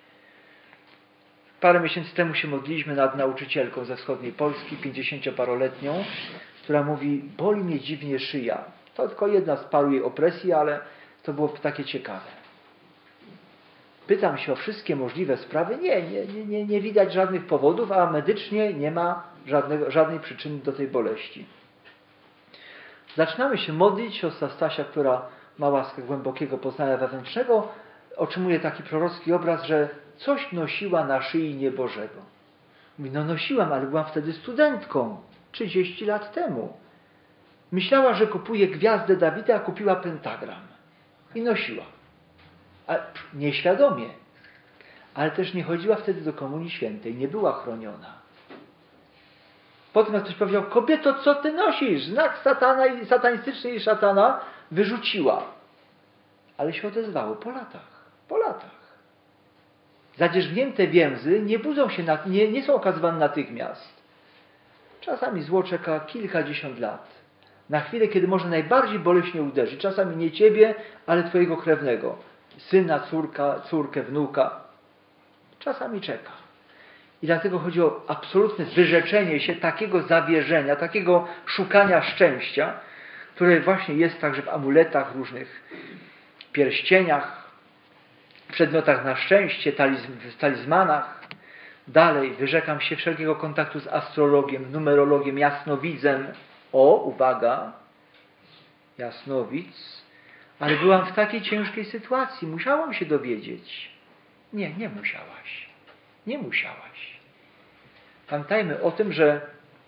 A: Parę miesięcy temu się modliliśmy nad nauczycielką ze wschodniej Polski, 50-paroletnią, która mówi, boli mnie dziwnie szyja. To tylko jedna z paru jej opresji, ale to było takie ciekawe. Pytam się o wszystkie możliwe sprawy. Nie widać żadnych powodów, a medycznie nie ma żadnej przyczyny do tej boleści. Zaczynamy się modlić. Siostra Stasia, która ma łaskę głębokiego poznania wewnętrznego, otrzymuje taki prorocki obraz, że coś nosiła na szyi niebożego. Mówi, no nosiłam, ale byłam wtedy studentką. 30 lat temu. Myślała, że kupuje gwiazdę Dawida, a kupiła pentagram. I nosiła. A nieświadomie. Ale też nie chodziła wtedy do Komunii Świętej. Nie była chroniona. Potem jak ktoś powiedział, kobieto, co ty nosisz? Znak satana i satanistyczny i szatana wyrzuciła. Ale się odezwało po latach. Po latach. Zadzierzgnięte więzy nie budzą się, nie są okazywane natychmiast. Czasami zło czeka kilkadziesiąt lat. Na chwilę, kiedy może najbardziej boleśnie uderzyć. Czasami nie ciebie, ale twojego krewnego. Syna, córkę, wnuka. Czasami czeka. I dlatego chodzi o absolutne wyrzeczenie się takiego zawierzenia, takiego szukania szczęścia, które właśnie jest także w amuletach, różnych pierścieniach, przedmiotach na szczęście, w talizmanach. Dalej wyrzekam się wszelkiego kontaktu z astrologiem, numerologiem, jasnowidzem. O, uwaga, jasnowidz. Ale byłam w takiej ciężkiej sytuacji. Musiałam się dowiedzieć. Nie musiałaś. Nie musiałaś. Pamiętajmy o tym, że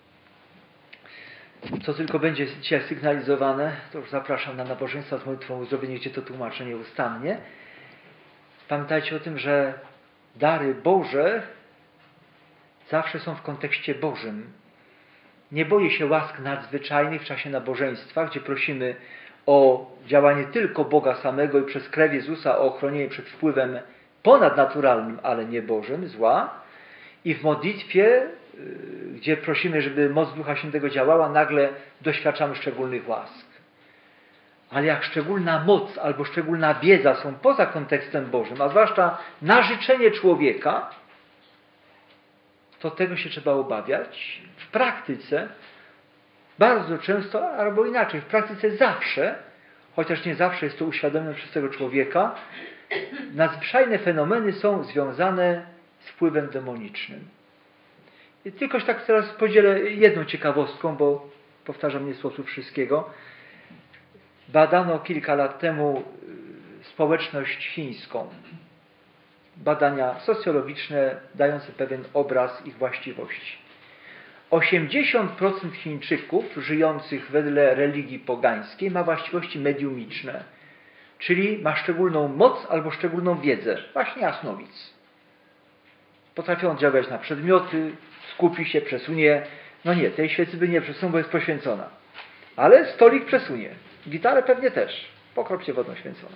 A: co tylko będzie dzisiaj sygnalizowane, to już zapraszam na nabożeństwa z modlitwą uzdrowienia, gdzie to tłumaczę nieustannie. Pamiętajcie o tym, że dary Boże zawsze są w kontekście Bożym. Nie boję się łask nadzwyczajnych w czasie nabożeństwa, gdzie prosimy o działanie tylko Boga samego i przez krew Jezusa o ochronienie przed wpływem ponadnaturalnym, ale nie Bożym, zła. I w modlitwie, gdzie prosimy, żeby moc Ducha Świętego działała, nagle doświadczamy szczególnych łask. Ale jak szczególna moc albo szczególna wiedza są poza kontekstem Bożym, a zwłaszcza na życzenie człowieka, to tego się trzeba obawiać. W praktyce bardzo często, albo inaczej, w praktyce zawsze, chociaż nie zawsze jest to uświadomione przez tego człowieka, nadzwyczajne fenomeny są związane z wpływem demonicznym. I tylko tak teraz podzielę jedną ciekawostką, bo powtarzam, nie sposób wszystkiego. Badano kilka lat temu społeczność chińską. Badania socjologiczne dające pewien obraz ich właściwości. 80% Chińczyków żyjących wedle religii pogańskiej ma właściwości mediumiczne, czyli ma szczególną moc albo szczególną wiedzę, właśnie jasnowic. Potrafią oddziaływać na przedmioty, skupi się, przesunie. No nie, tej świecy by nie przesunął, bo jest poświęcona. Ale stolik przesunie. Gitarę pewnie też. Pokropcie wodą święconą.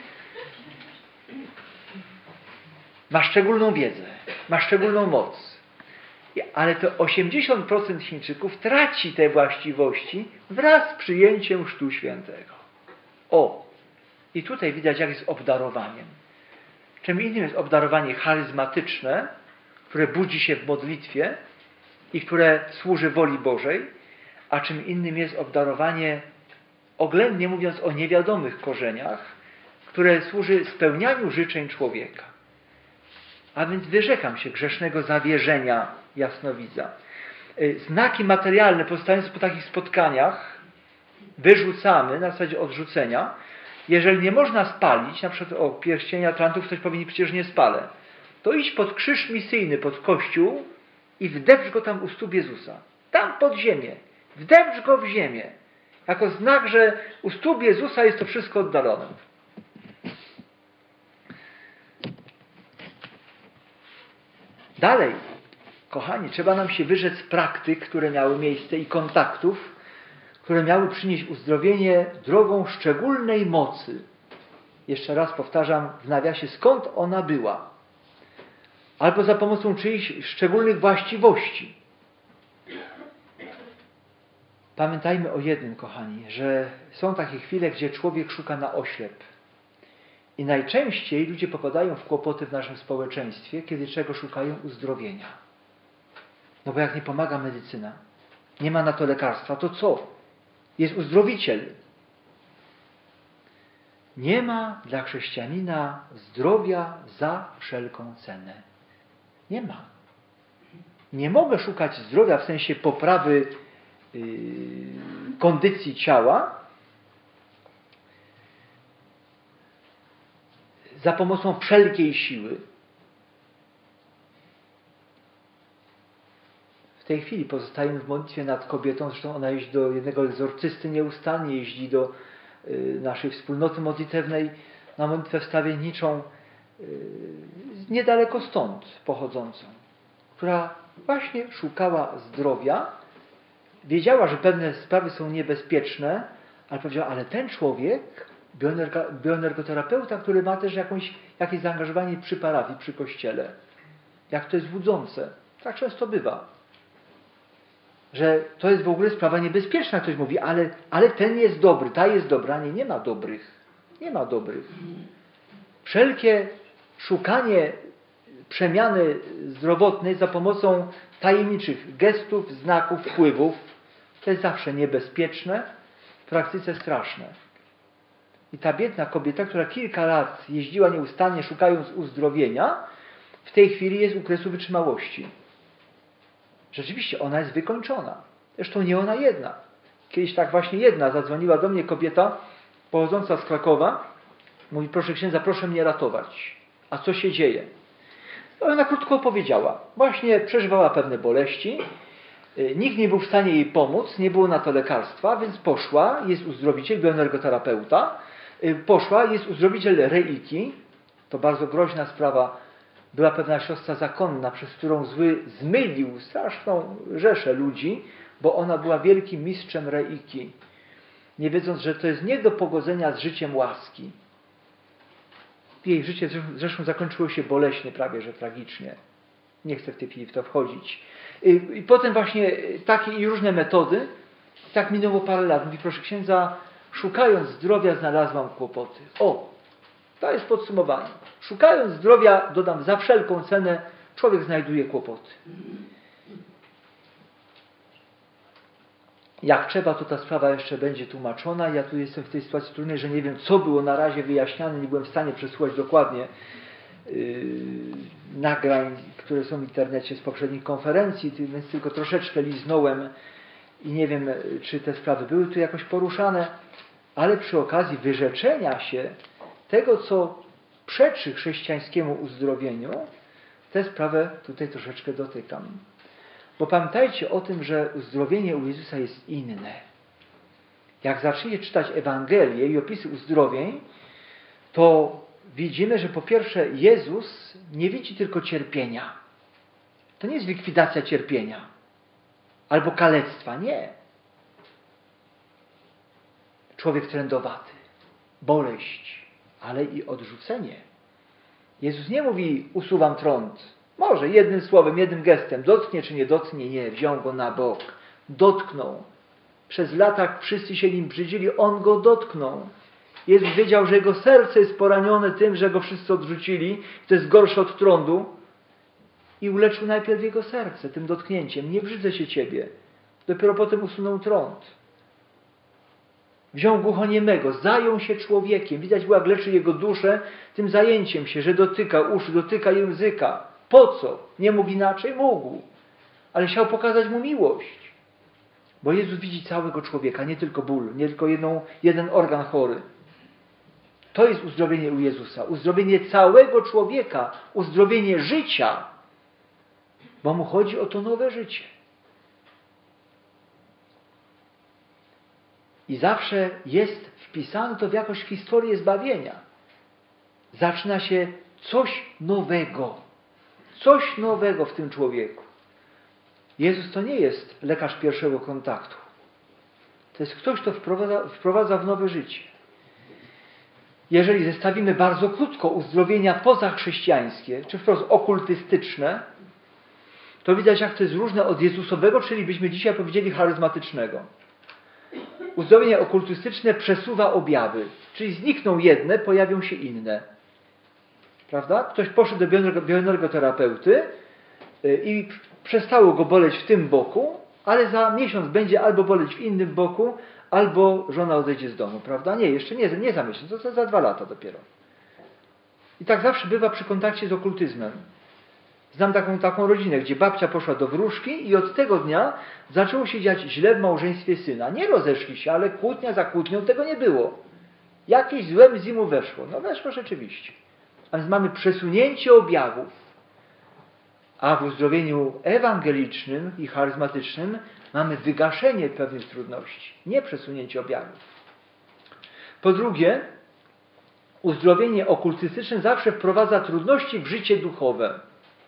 A: Ma szczególną wiedzę, ma szczególną moc. Ale to 80% Chińczyków traci te właściwości wraz z przyjęciem Chrztu Świętego. I tutaj widać, jak jest obdarowaniem. Czym innym jest obdarowanie charyzmatyczne, które budzi się w modlitwie i które służy woli Bożej, a czym innym jest obdarowanie, oględnie mówiąc, o niewiadomych korzeniach, które służy spełnianiu życzeń człowieka. A więc wyrzekam się grzesznego zawierzenia jasnowidza. Znaki materialne powstające po takich spotkaniach wyrzucamy na zasadzie odrzucenia. Jeżeli nie można spalić, na przykład pierścienia atlantów, ktoś powie, przecież nie spalę, to idź pod krzyż misyjny, pod kościół i wdepcz go tam u stóp Jezusa. Tam pod ziemię. Wdepcz go w ziemię. Jako znak, że u stóp Jezusa jest to wszystko oddalone. Dalej, kochani, trzeba nam się wyrzec praktyk, które miały miejsce i kontaktów, które miały przynieść uzdrowienie drogą szczególnej mocy. Jeszcze raz powtarzam w nawiasie, skąd ona była. Albo za pomocą czyichś szczególnych właściwości. Pamiętajmy o jednym, kochani, że są takie chwile, gdzie człowiek szuka na oślep. I najczęściej ludzie popadają w kłopoty w naszym społeczeństwie, kiedy czego szukają? Uzdrowienia. No bo jak nie pomaga medycyna, nie ma na to lekarstwa, to co? Jest uzdrowiciel. Nie ma dla chrześcijanina zdrowia za wszelką cenę. Nie ma. Nie mogę szukać zdrowia w sensie poprawy kondycji ciała za pomocą wszelkiej siły. W tej chwili pozostajemy w modlitwie nad kobietą, zresztą ona jeździ do jednego egzorcysty nieustannie, jeździ do naszej wspólnoty modlitewnej na modlitwę wstawienniczą niedaleko stąd pochodzącą, która właśnie szukała zdrowia, wiedziała, że pewne sprawy są niebezpieczne, ale powiedziała, ale ten człowiek, bioenergoterapeuta, który ma też jakieś zaangażowanie przy parafii, przy kościele, jak to jest łudzące. Tak często bywa. Że to jest w ogóle sprawa niebezpieczna, ktoś mówi, ale ten jest dobry, ta jest dobra. Nie ma dobrych. Nie ma dobrych. Wszelkie szukanie przemiany zdrowotnej za pomocą tajemniczych gestów, znaków, wpływów, to jest zawsze niebezpieczne, w praktyce straszne. I ta biedna kobieta, która kilka lat jeździła nieustannie szukając uzdrowienia, w tej chwili jest u kresu wytrzymałości. Rzeczywiście ona jest wykończona. Zresztą nie ona jedna. Kiedyś tak właśnie jedna zadzwoniła do mnie kobieta pochodząca z Krakowa. Mówi, proszę księdza, proszę mnie ratować. A co się dzieje? No, ona krótko opowiedziała. Właśnie przeżywała pewne boleści. Nikt nie był w stanie jej pomóc. Nie było na to lekarstwa, więc poszła. Jest uzdrowiciel, bioenergoterapeuta. Poszła, jest uzdrowiciel reiki. To bardzo groźna sprawa. Była pewna siostra zakonna, przez którą zły zmylił straszną rzeszę ludzi, bo ona była wielkim mistrzem reiki, nie wiedząc, że to jest nie do pogodzenia z życiem łaski. Jej życie zresztą zakończyło się boleśnie, prawie że tragicznie. Nie chcę w tej chwili w to wchodzić. I potem właśnie takie i różne metody. Tak minęło parę lat. Mówi, proszę księdza, szukając zdrowia znalazłam kłopoty. To jest podsumowanie. Szukając zdrowia, dodam, za wszelką cenę człowiek znajduje kłopoty. Jak trzeba, to ta sprawa jeszcze będzie tłumaczona. Ja tu jestem w tej sytuacji trudnej, że nie wiem, co było na razie wyjaśniane. Nie byłem w stanie przesłuchać dokładnie nagrań, które są w internecie z poprzednich konferencji, więc tylko troszeczkę liznąłem i nie wiem, czy te sprawy były tu jakoś poruszane, ale przy okazji wyrzeczenia się tego, co przeczy chrześcijańskiemu uzdrowieniu, tę sprawę tutaj troszeczkę dotykam. Bo pamiętajcie o tym, że uzdrowienie u Jezusa jest inne. Jak zaczniecie czytać Ewangelię i opisy uzdrowień, to widzimy, że po pierwsze Jezus nie widzi tylko cierpienia. To nie jest likwidacja cierpienia albo kalectwa, nie. Człowiek trędowaty, boleść, ale i odrzucenie. Jezus nie mówi, usuwam trąd. Może jednym słowem, jednym gestem, dotknie czy nie dotknie, nie, wziął go na bok, dotknął. Przez lata wszyscy się nim brzydzili, on go dotknął. Jezus wiedział, że jego serce jest poranione tym, że go wszyscy odrzucili, to jest gorsze od trądu i uleczył najpierw jego serce tym dotknięciem. Nie brzydzę się ciebie. Dopiero potem usunął trąd. Wziął głuchoniemego, zajął się człowiekiem. Widać było, jak leczy jego duszę tym zajęciem się, że dotyka uszu, dotyka języka. Po co? Nie mógł inaczej? Mógł. Ale chciał pokazać mu miłość. Bo Jezus widzi całego człowieka, nie tylko ból, nie tylko jeden organ chory. To jest uzdrowienie u Jezusa. Uzdrowienie całego człowieka. Uzdrowienie życia. Bo mu chodzi o to nowe życie. I zawsze jest wpisane to w jakąś historię zbawienia. Zaczyna się coś nowego. Coś nowego w tym człowieku. Jezus to nie jest lekarz pierwszego kontaktu. To jest ktoś, kto wprowadza w nowe życie. Jeżeli zestawimy bardzo krótko uzdrowienia pozachrześcijańskie, czy wprost okultystyczne, to widać, jak to jest różne od Jezusowego, czyli byśmy dzisiaj powiedzieli charyzmatycznego. Uzdrowienie okultystyczne przesuwa objawy, czyli znikną jedne, pojawią się inne. Prawda? Ktoś poszedł do bioenergoterapeuty i przestało go boleć w tym boku, ale za miesiąc będzie albo boleć w innym boku, albo żona odejdzie z domu. Prawda? Nie, jeszcze nie za miesiąc, to za 2 lata dopiero. I tak zawsze bywa przy kontakcie z okultyzmem. Znam taką rodzinę, gdzie babcia poszła do wróżki i od tego dnia zaczęło się dziać źle w małżeństwie syna. Nie rozeszli się, ale kłótnia za kłótnią, tego nie było. Jakieś złe z mu weszło. No weszło rzeczywiście. A więc mamy przesunięcie objawów. A w uzdrowieniu ewangelicznym i charyzmatycznym mamy wygaszenie pewnych trudności. Nie przesunięcie objawów. Po drugie, uzdrowienie okultystyczne zawsze wprowadza trudności w życie duchowe.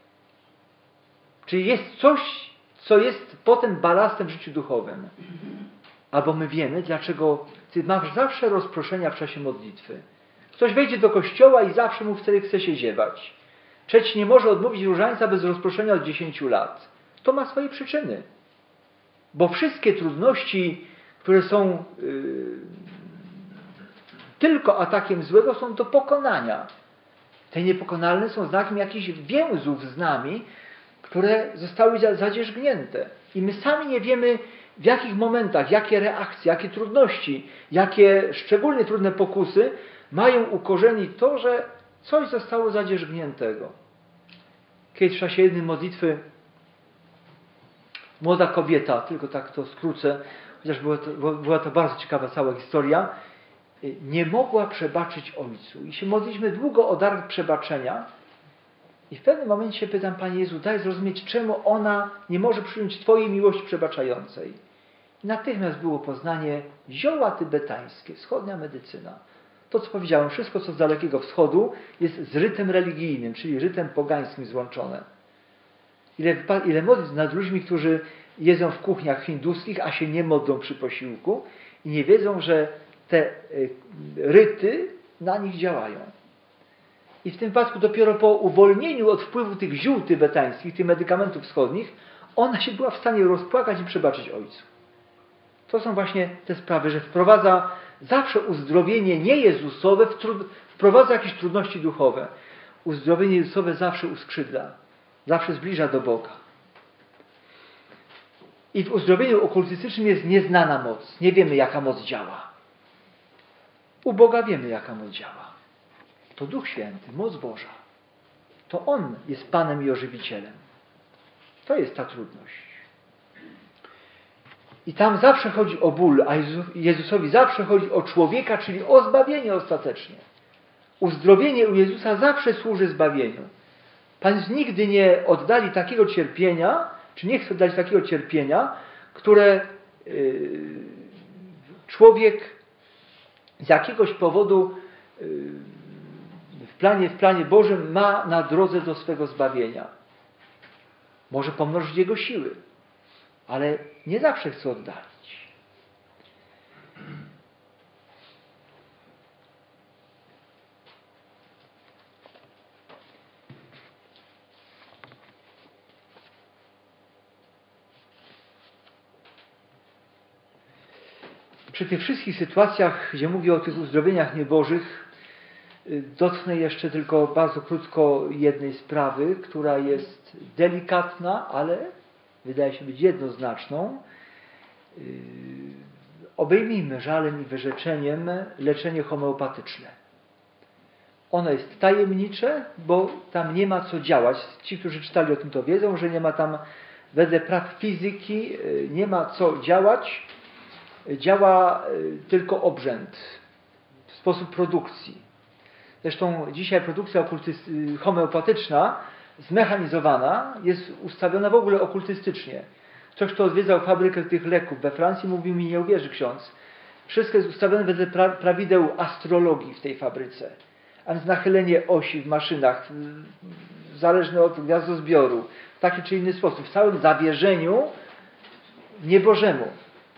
A: Czyli jest coś, co jest potem balastem w życiu duchowym. Albo my wiemy, dlaczego ty masz zawsze rozproszenia w czasie modlitwy. Ktoś wejdzie do kościoła i zawsze mu wtedy chce się ziewać. Trzeci nie może odmówić różańca bez rozproszenia od 10 lat. To ma swoje przyczyny. Bo wszystkie trudności, które są tylko atakiem złego, są do pokonania. Te niepokonalne są znakiem jakichś więzów z nami, które zostały zadzierzgnięte. I my sami nie wiemy, w jakich momentach, jakie reakcje, jakie trudności, jakie szczególnie trudne pokusy mają ukorzenić to, że coś zostało zadzierzgniętego. Kiedyś w czasie jednej modlitwy młoda kobieta, tylko tak to skrócę, chociaż była to bardzo ciekawa cała historia, nie mogła przebaczyć ojcu. I się modliliśmy długo o dar przebaczenia. I w pewnym momencie pytam, Panie Jezu, daj zrozumieć, czemu ona nie może przyjąć Twojej miłości przebaczającej. I natychmiast było poznanie zioła tybetańskie, wschodnia medycyna. To, co powiedziałem, wszystko, co z Dalekiego Wschodu, jest z rytem religijnym, czyli rytem pogańskim złączone. Ile modlić nad ludźmi, którzy jedzą w kuchniach hinduskich, a się nie modlą przy posiłku i nie wiedzą, że te ryty na nich działają. I w tym wypadku dopiero po uwolnieniu od wpływu tych ziół tybetańskich, tych medykamentów wschodnich, ona się była w stanie rozpłakać i przebaczyć ojcu. To są właśnie te sprawy, że wprowadza zawsze uzdrowienie nie Jezusowe, wprowadza jakieś trudności duchowe. Uzdrowienie Jezusowe zawsze uskrzydla. zawsze zbliża do Boga. I w uzdrowieniu okultystycznym jest nieznana moc. Nie wiemy, jaka moc działa. U Boga wiemy, jaka moc działa. To Duch Święty, moc Boża. To On jest Panem i ożywicielem. To jest ta trudność. I tam zawsze chodzi o ból, a Jezusowi zawsze chodzi o człowieka, czyli o zbawienie ostatecznie. Uzdrowienie u Jezusa zawsze służy zbawieniu. Pan Jezus nigdy nie oddali takiego cierpienia, czy nie chce oddać takiego cierpienia, które człowiek z jakiegoś powodu w planie Bożym ma na drodze do swego zbawienia. Może pomnożyć jego siły, ale nie zawsze chce oddalić. Przy tych wszystkich sytuacjach, gdzie mówię o tych uzdrowieniach niebożych, dotknę jeszcze tylko bardzo krótko jednej sprawy, która jest delikatna, ale wydaje się być jednoznaczną. Obejmijmy żalem i wyrzeczeniem leczenie homeopatyczne. Ono jest tajemnicze, bo tam nie ma co działać. Ci, którzy czytali o tym, to wiedzą, że nie ma tam wedle praw fizyki, nie ma co działać. Działa tylko obrzęd, sposób produkcji. Zresztą dzisiaj produkcja homeopatyczna, zmechanizowana, jest ustawiona w ogóle okultystycznie. Ktoś, kto odwiedzał fabrykę tych leków we Francji, mówił mi, nie uwierzy ksiądz. Wszystko jest ustawione wedle prawideł astrologii w tej fabryce. A więc nachylenie osi w maszynach, zależne od gwiazdozbioru, w taki czy inny sposób, w całym zawierzeniu niebożemu.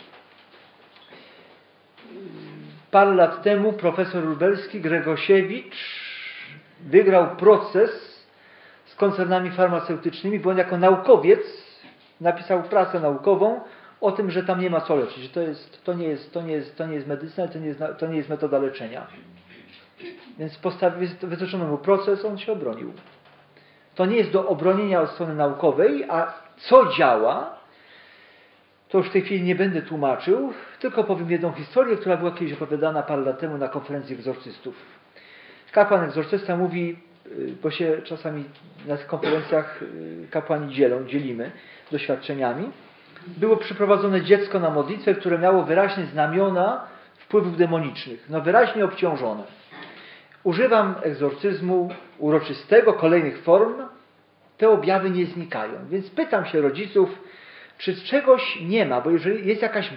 A: Parę lat temu profesor lubelski Gregosiewicz wygrał proces z koncernami farmaceutycznymi, bo on jako naukowiec napisał pracę naukową o tym, że tam nie ma co leczyć, że to nie jest medycyna, to nie jest metoda leczenia. Więc wytoczono mu proces, on się obronił. To nie jest do obronienia od strony naukowej, a co działa, to już w tej chwili nie będę tłumaczył, tylko powiem jedną historię, która była kiedyś opowiadana parę lat temu na konferencji egzorcystów. Kapłan egzorcysta mówi, bo się czasami na tych konferencjach kapłani dzielimy doświadczeniami. Było przyprowadzone dziecko na modlitwę, które miało wyraźnie znamiona wpływów demonicznych, wyraźnie obciążone. Używam egzorcyzmu uroczystego, kolejnych form, te objawy nie znikają. Więc pytam się rodziców, czy czegoś nie ma, bo jeżeli jest jakaś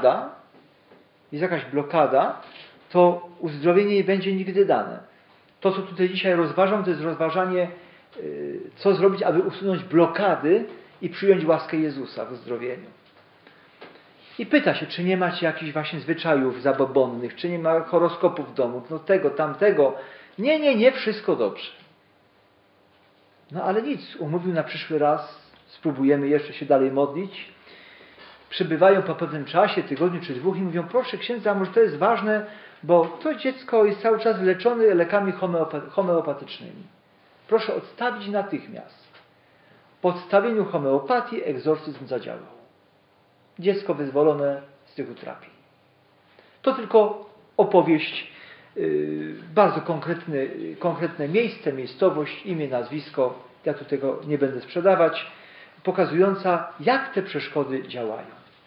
A: blokada, to uzdrowienie nie będzie nigdy dane. To, co tutaj dzisiaj rozważam, to jest rozważanie, co zrobić, aby usunąć blokady i przyjąć łaskę Jezusa w uzdrowieniu. I pyta się, czy nie macie jakichś właśnie zwyczajów zabobonnych, czy nie ma horoskopu w domu, tego, tamtego. Nie, wszystko dobrze. Ale nic, umówił na przyszły raz, spróbujemy jeszcze się dalej modlić. Przybywają po pewnym czasie, tygodniu czy dwóch i mówią, proszę księdza, może to jest ważne, bo to dziecko jest cały czas leczone lekami homeopatycznymi. Proszę odstawić natychmiast. Po odstawieniu homeopatii egzorcyzm zadziałał. Dziecko wyzwolone z tych utrapień. To tylko opowieść, bardzo konkretne miejsce, miejscowość, imię, nazwisko. Ja tu tego nie będę sprzedawać. Pokazująca, jak te przeszkody działają.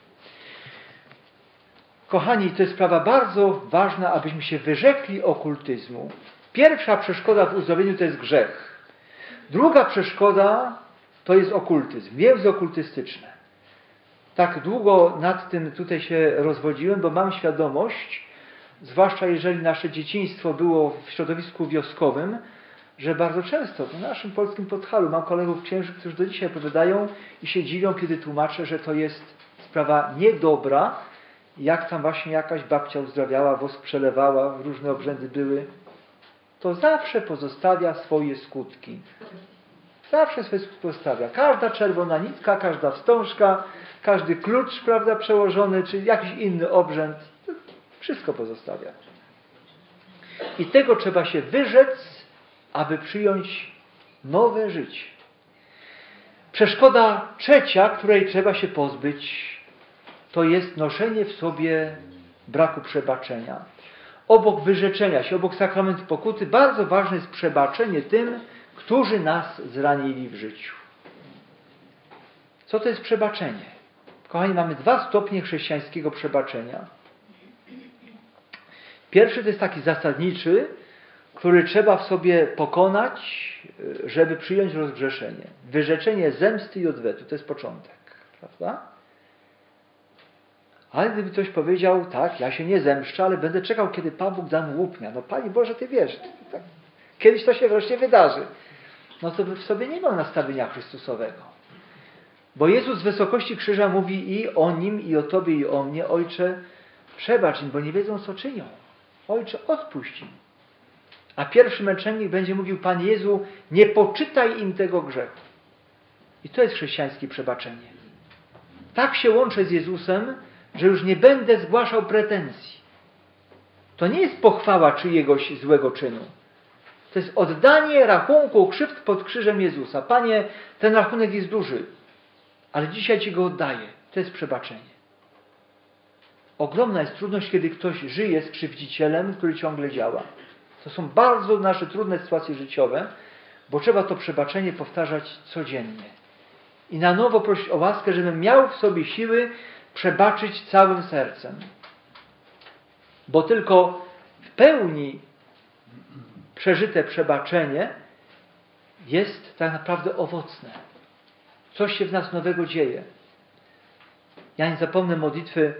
A: Kochani, to jest sprawa bardzo ważna, abyśmy się wyrzekli okultyzmu. Pierwsza przeszkoda w uzdrowieniu to jest grzech. Druga przeszkoda to jest okultyzm, więzy okultystyczne. Tak długo nad tym tutaj się rozwodziłem, bo mam świadomość, zwłaszcza jeżeli nasze dzieciństwo było w środowisku wioskowym, że bardzo często w naszym polskim Podhalu mam kolegów księży, którzy do dzisiaj opowiadają i się dziwią, kiedy tłumaczę, że to jest sprawa niedobra, jak tam właśnie jakaś babcia uzdrawiała, wosk przelewała, różne obrzędy były. To zawsze pozostawia swoje skutki. Zawsze swoje skutki pozostawia. Każda czerwona nitka, każda wstążka, każdy klucz, prawda, przełożony, czy jakiś inny obrzęd, to wszystko pozostawia. I tego trzeba się wyrzec, aby przyjąć nowe życie. Przeszkoda trzecia, której trzeba się pozbyć, to jest noszenie w sobie braku przebaczenia. Obok wyrzeczenia się, obok sakramentu pokuty, bardzo ważne jest przebaczenie tym, którzy nas zranili w życiu. Co to jest przebaczenie? Kochani, mamy 2 stopnie chrześcijańskiego przebaczenia. Pierwszy to jest taki zasadniczy, który trzeba w sobie pokonać, żeby przyjąć rozgrzeszenie. Wyrzeczenie zemsty i odwetu, to jest początek. Prawda? Ale gdyby ktoś powiedział, tak, ja się nie zemszczę, ale będę czekał, kiedy Pan Bóg da mu łupnia. No Panie Boże, Ty wiesz, tak, kiedyś to się wreszcie wydarzy. No to by w sobie nie miał nastawienia Chrystusowego. Bo Jezus z wysokości krzyża mówi i o Nim, i o Tobie, i o mnie, Ojcze, przebacz im, bo nie wiedzą, co czynią. Ojcze, odpuść im. A pierwszy męczennik będzie mówił, Panie Jezu, nie poczytaj im tego grzechu. I to jest chrześcijańskie przebaczenie. Tak się łączę z Jezusem, że już nie będę zgłaszał pretensji. To nie jest pochwała czyjegoś złego czynu. To jest oddanie rachunku krzywd pod krzyżem Jezusa. Panie, ten rachunek jest duży, ale dzisiaj Ci go oddaję. To jest przebaczenie. Ogromna jest trudność, kiedy ktoś żyje z krzywdzicielem, który ciągle działa. To są bardzo nasze trudne sytuacje życiowe, bo trzeba to przebaczenie powtarzać codziennie. I na nowo prosić o łaskę, żebym miał w sobie siły przebaczyć całym sercem. Bo tylko w pełni przeżyte przebaczenie jest tak naprawdę owocne. Coś się w nas nowego dzieje. Ja nie zapomnę modlitwy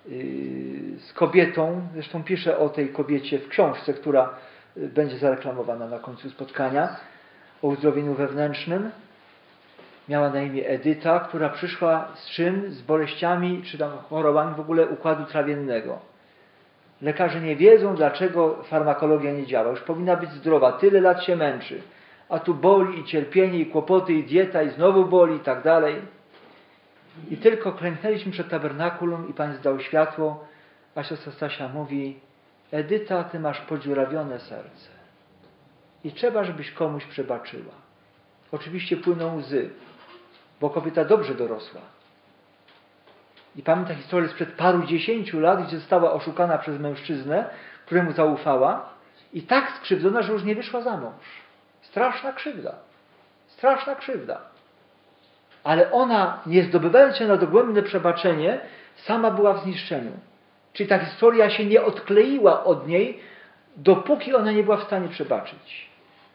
A: z kobietą, zresztą piszę o tej kobiecie w książce, która będzie zareklamowana na końcu spotkania, o uzdrowieniu wewnętrznym. Miała na imię Edyta, która przyszła z czym? Z boleściami, czy tam chorobami w ogóle układu trawiennego. Lekarze nie wiedzą, dlaczego farmakologia nie działa. Już powinna być zdrowa, tyle lat się męczy. A tu boli i cierpienie, i kłopoty, i dieta, i znowu boli, i tak dalej. I tylko klęknęliśmy przed tabernakulum i Pan zdał światło, a siostra Stasia mówi, Edyta, Ty masz podziurawione serce. I trzeba, żebyś komuś przebaczyła. Oczywiście płyną łzy, bo kobieta dobrze dorosła. I pamiętam historię sprzed paru 10 lat, gdzie została oszukana przez mężczyznę, któremu zaufała i tak skrzywdzona, że już nie wyszła za mąż. Straszna krzywda. Straszna krzywda. Ale ona, nie zdobywając się na dogłębne przebaczenie, sama była w zniszczeniu. Czyli ta historia się nie odkleiła od niej, dopóki ona nie była w stanie przebaczyć.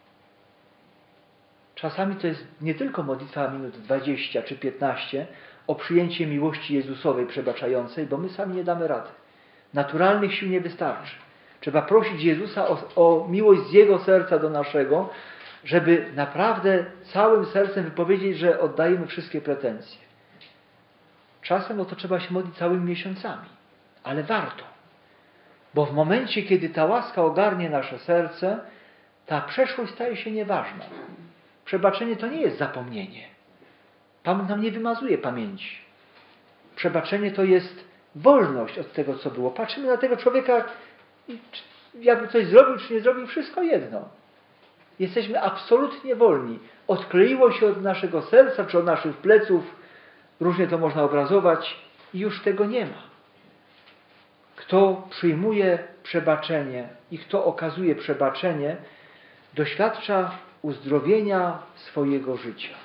A: Czasami to jest nie tylko modlitwa minut 20 czy 15 o przyjęcie miłości Jezusowej przebaczającej, bo my sami nie damy rady. Naturalnych sił nie wystarczy. Trzeba prosić Jezusa o miłość z Jego serca do naszego, żeby naprawdę całym sercem wypowiedzieć, że oddajemy wszystkie pretensje. Czasem o to trzeba się modlić całymi miesiącami, ale warto. Bo w momencie, kiedy ta łaska ogarnie nasze serce, ta przeszłość staje się nieważna. Przebaczenie to nie jest zapomnienie. Pan nam nie wymazuje pamięci. Przebaczenie to jest wolność od tego, co było. Patrzymy na tego człowieka i jakby coś zrobił, czy nie zrobił, wszystko jedno. Jesteśmy absolutnie wolni. Odkleiło się od naszego serca, czy od naszych pleców, różnie to można obrazować, i już tego nie ma. Kto przyjmuje przebaczenie i kto okazuje przebaczenie, doświadcza uzdrowienia swojego życia.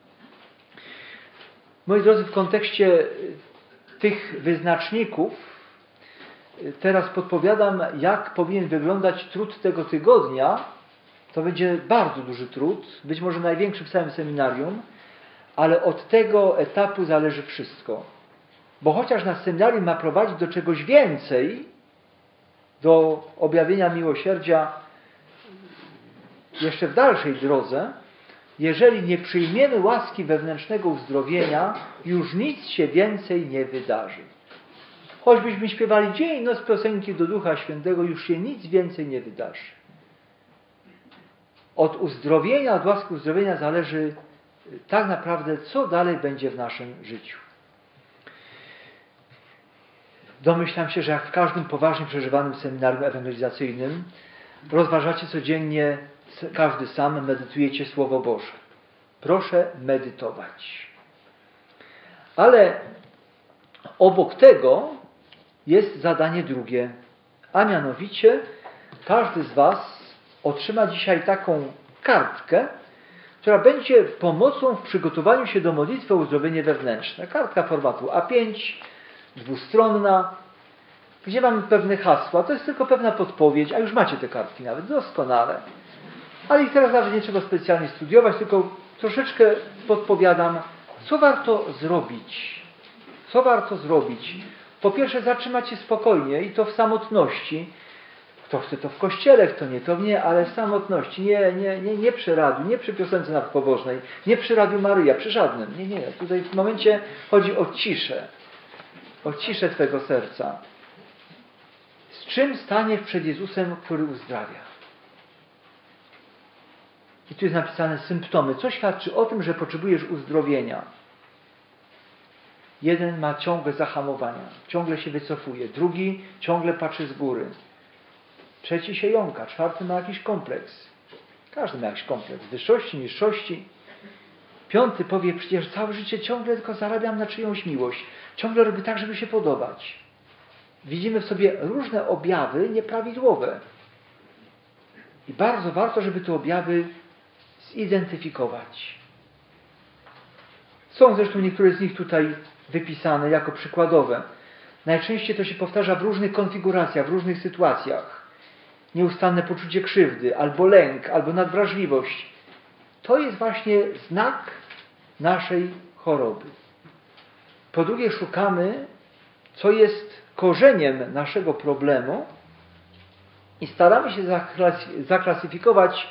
A: Moi drodzy, w kontekście tych wyznaczników teraz podpowiadam, jak powinien wyglądać trud tego tygodnia. To będzie bardzo duży trud, być może największy w całym seminarium, ale od tego etapu zależy wszystko. Bo chociaż nas seminarium ma prowadzić do czegoś więcej, do objawienia miłosierdzia jeszcze w dalszej drodze, jeżeli nie przyjmiemy łaski wewnętrznego uzdrowienia, już nic się więcej nie wydarzy. Choćbyśmy śpiewali dzień i noc piosenki do Ducha Świętego, już się nic więcej nie wydarzy. Od uzdrowienia, od łaski uzdrowienia zależy tak naprawdę, co dalej będzie w naszym życiu. Domyślam się, że jak w każdym poważnie przeżywanym seminarium ewangelizacyjnym rozważacie codziennie, każdy sam, medytujecie Słowo Boże. Proszę medytować. Ale obok tego jest zadanie drugie, a mianowicie każdy z Was otrzyma dzisiaj taką kartkę, która będzie pomocą w przygotowaniu się do modlitwy o uzdrowienie wewnętrzne. Kartka formatu A5, dwustronna, gdzie mamy pewne hasła. To jest tylko pewna podpowiedź, a już macie te kartki nawet doskonale. Ale ich teraz nawet nie trzeba specjalnie studiować, tylko troszeczkę podpowiadam, co warto zrobić. Co warto zrobić? Po pierwsze, zatrzymać się spokojnie i to w samotności. Kto chce to w kościele, kto nie, to nie, ale w samotności. Nie przy radiu, nie przy piosence nadpobożnej, nie przy Radiu Maryja, przy żadnym. Nie. Tutaj w momencie chodzi o ciszę. O ciszę Twego serca. Z czym staniesz przed Jezusem, który uzdrawia? I tu jest napisane symptomy. Co świadczy o tym, że potrzebujesz uzdrowienia? Jeden ma ciągłe zahamowania, ciągle się wycofuje. Drugi ciągle patrzy z góry. Trzeci się jąka. Czwarty ma jakiś kompleks. Każdy ma jakiś kompleks. Wyższości, niższości. Piąty powie, przecież całe życie ciągle tylko zarabiam na czyjąś miłość. Ciągle robię tak, żeby się podobać. Widzimy w sobie różne objawy nieprawidłowe. I bardzo warto, żeby te objawy zidentyfikować. Są zresztą niektóre z nich tutaj wypisane jako przykładowe. Najczęściej to się powtarza w różnych konfiguracjach, w różnych sytuacjach. Nieustanne poczucie krzywdy, albo lęk, albo nadwrażliwość. To jest właśnie znak naszej choroby. Po drugie, szukamy, co jest korzeniem naszego problemu i staramy się zaklasyfikować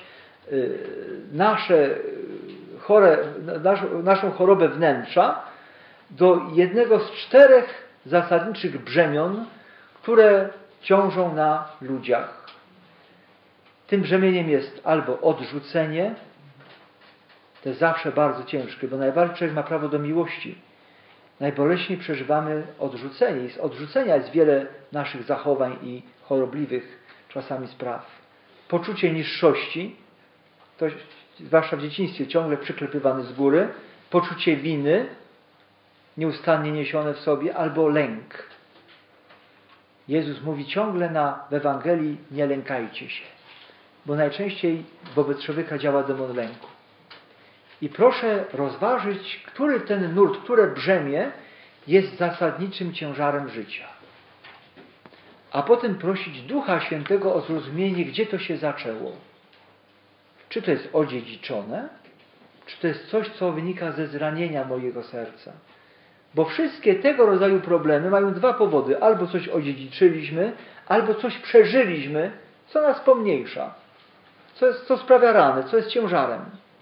A: naszą chorobę wnętrza do jednego z 4 zasadniczych brzemion, które ciążą na ludziach. Tym brzemieniem jest albo odrzucenie, to jest zawsze bardzo ciężkie, bo najbardziej człowiek ma prawo do miłości. Najboleśniej przeżywamy odrzucenie. I z odrzucenia jest wiele naszych zachowań i chorobliwych czasami spraw. Poczucie niższości, to zwłaszcza w dzieciństwie ciągle przyklepywane z góry. Poczucie winy, nieustannie niesione w sobie, albo lęk. Jezus mówi ciągle w Ewangelii, nie lękajcie się. Bo najczęściej wobec człowieka działa demon lęku. I proszę rozważyć, który ten nurt, które brzemię jest zasadniczym ciężarem życia. A potem prosić Ducha Świętego o zrozumienie, gdzie to się zaczęło. Czy to jest odziedziczone, czy to jest coś, co wynika ze zranienia mojego serca. Bo wszystkie tego rodzaju problemy mają 2 powody. Albo coś odziedziczyliśmy, albo coś przeżyliśmy, co nas pomniejsza. Co sprawia rany, co jest ciężarem.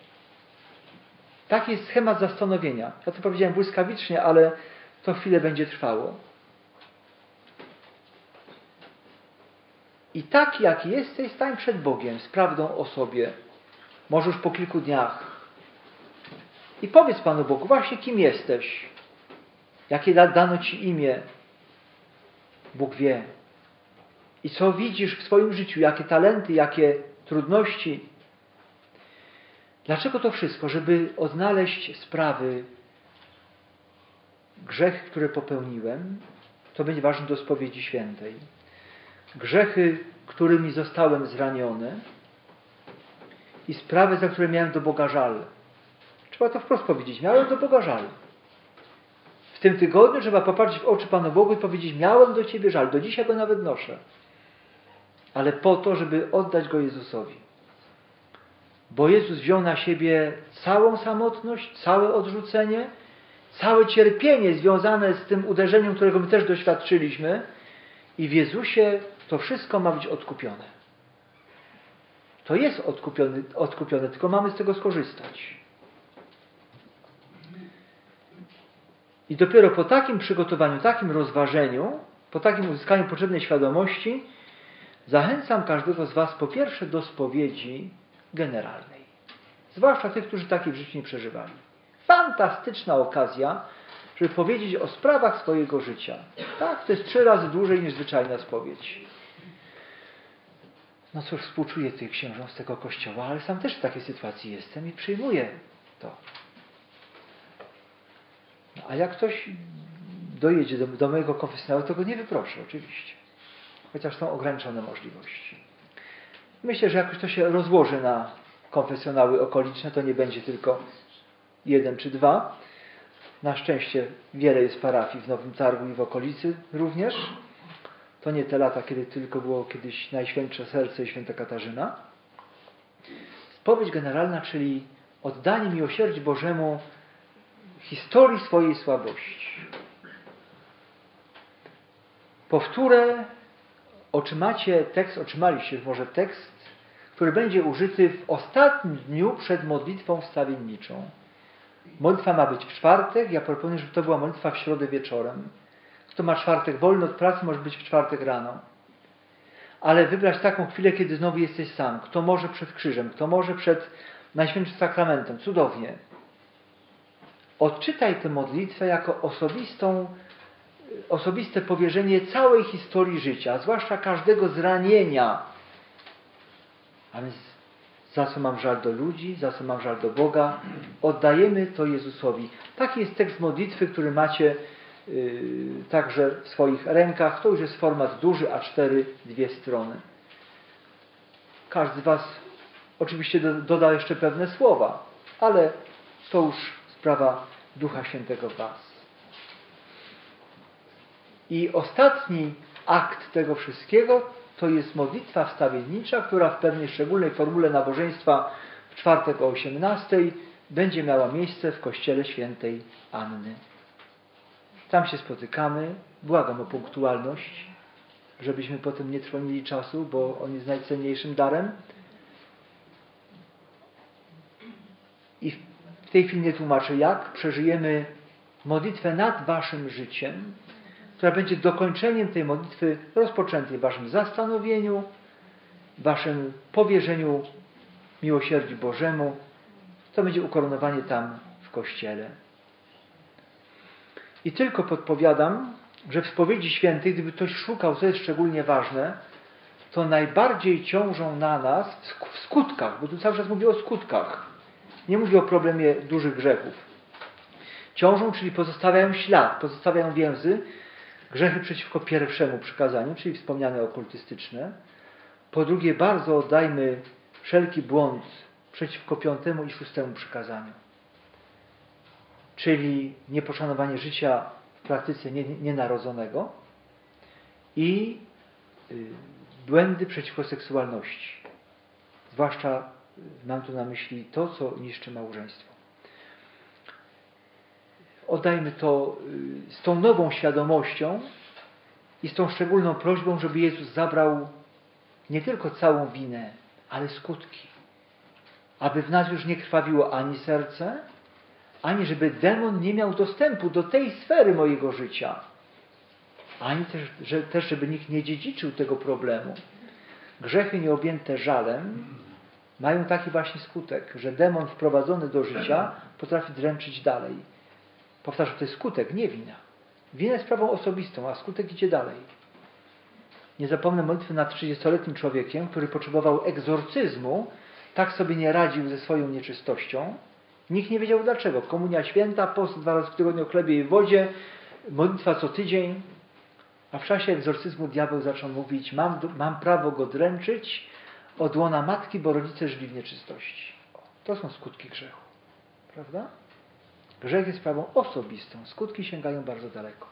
A: Taki jest schemat zastanowienia. Ja to powiedziałem błyskawicznie, ale to chwilę będzie trwało. I tak jak jesteś, stań przed Bogiem z prawdą o sobie. Może już po kilku dniach. I powiedz Panu Bogu, właśnie kim jesteś. Jakie dano Ci imię. Bóg wie. I co widzisz w swoim życiu, jakie talenty, jakie trudności. Dlaczego to wszystko? Żeby odnaleźć sprawy, grzechy, które popełniłem, to będzie ważne do spowiedzi świętej. Grzechy, którymi zostałem zraniony i sprawy, za które miałem do Boga żal. Trzeba to wprost powiedzieć. Miałem do Boga żal. W tym tygodniu trzeba popatrzeć w oczy Panu Bogu i powiedzieć, miałem do Ciebie żal. Do dzisiaj go nawet noszę. Ale po to, żeby oddać go Jezusowi. Bo Jezus wziął na siebie całą samotność, całe odrzucenie, całe cierpienie związane z tym uderzeniem, którego my też doświadczyliśmy. I w Jezusie to wszystko ma być odkupione. To jest odkupione, tylko mamy z tego skorzystać. I dopiero po takim przygotowaniu, takim rozważeniu, po takim uzyskaniu potrzebnej świadomości, zachęcam każdego z Was po pierwsze do spowiedzi generalnej. Zwłaszcza tych, którzy takiej w życiu nie przeżywali. Fantastyczna okazja, żeby powiedzieć o sprawach swojego życia. Tak, to jest 3 razy dłużej niż zwyczajna spowiedź. No cóż, współczuję tych księżom z tego kościoła, ale sam też w takiej sytuacji jestem i przyjmuję to. No, a jak ktoś dojedzie do mojego konfesjonału, to go nie wyproszę, oczywiście. Chociaż są ograniczone możliwości. Myślę, że jakoś to się rozłoży na konfesjonały okoliczne, to nie będzie tylko 1 czy 2. Na szczęście wiele jest parafii w Nowym Targu i w okolicy również. To nie te lata, kiedy tylko było kiedyś Najświętsze Serce i Święta Katarzyna. Spowiedź generalna, czyli oddanie miłosierdziu Bożemu historii swojej słabości. Powtórę, otrzymaliście może tekst, który będzie użyty w ostatnim dniu przed modlitwą wstawienniczą. Modlitwa ma być w czwartek. Ja proponuję, żeby to była modlitwa w środę wieczorem. Kto ma czwartek wolny od pracy, może być w czwartek rano. Ale wybrać taką chwilę, kiedy znowu jesteś sam. Kto może przed krzyżem, kto może przed Najświętszym Sakramentem. Cudownie. Odczytaj tę modlitwę jako osobiste powierzenie całej historii życia, zwłaszcza każdego zranienia. A więc za co mam żal do ludzi, za co mam żal do Boga, oddajemy to Jezusowi. Taki jest tekst modlitwy, który macie także w swoich rękach. To już jest format duży, A4, 2 strony. Każdy z Was oczywiście doda jeszcze pewne słowa, ale to już sprawa Ducha Świętego w Was. I ostatni akt tego wszystkiego to jest modlitwa wstawiennicza, która w pewnej szczególnej formule nabożeństwa w czwartek o 18 będzie miała miejsce w kościele świętej Anny. Tam się spotykamy. Błagam o punktualność, żebyśmy potem nie trwonili czasu, bo on jest najcenniejszym darem. I w tej chwili nie tłumaczę jak. Przeżyjemy modlitwę nad Waszym życiem, która będzie dokończeniem tej modlitwy rozpoczętej w Waszym zastanowieniu, Waszym powierzeniu miłosierdziu Bożemu. To będzie ukoronowanie tam w Kościele. I tylko podpowiadam, że w spowiedzi świętej, gdyby ktoś szukał, co jest szczególnie ważne, to najbardziej ciążą na nas w skutkach, bo tu cały czas mówię o skutkach. Nie mówię o problemie dużych grzechów. Ciążą, czyli pozostawiają ślad, pozostawiają więzy, grzechy przeciwko pierwszemu przykazaniu, czyli wspomniane okultystyczne. Po drugie, bardzo oddajmy wszelki błąd przeciwko 5. i 6. przykazaniu. Czyli nieposzanowanie życia w praktyce nienarodzonego i błędy przeciwko seksualności. Zwłaszcza mam tu na myśli to, co niszczy małżeństwo. Oddajmy to z tą nową świadomością i z tą szczególną prośbą, żeby Jezus zabrał nie tylko całą winę, ale skutki. Aby w nas już nie krwawiło ani serce, ani żeby demon nie miał dostępu do tej sfery mojego życia. Ani też żeby nikt nie dziedziczył tego problemu. Grzechy nieobjęte żalem mają taki właśnie skutek, że demon wprowadzony do życia potrafi dręczyć dalej. Powtarzam, to jest skutek, nie wina. Wina jest sprawą osobistą, a skutek idzie dalej. Nie zapomnę modlitwy nad 30-letnim człowiekiem, który potrzebował egzorcyzmu, tak sobie nie radził ze swoją nieczystością. Nikt nie wiedział dlaczego. Komunia święta, post 2 razy w tygodniu o chlebie i wodzie, modlitwa co tydzień. A w czasie egzorcyzmu diabeł zaczął mówić, mam prawo go dręczyć od łona matki, bo rodzice żyli w nieczystości. To są skutki grzechu. Prawda? Grzech jest sprawą osobistą. Skutki sięgają bardzo daleko.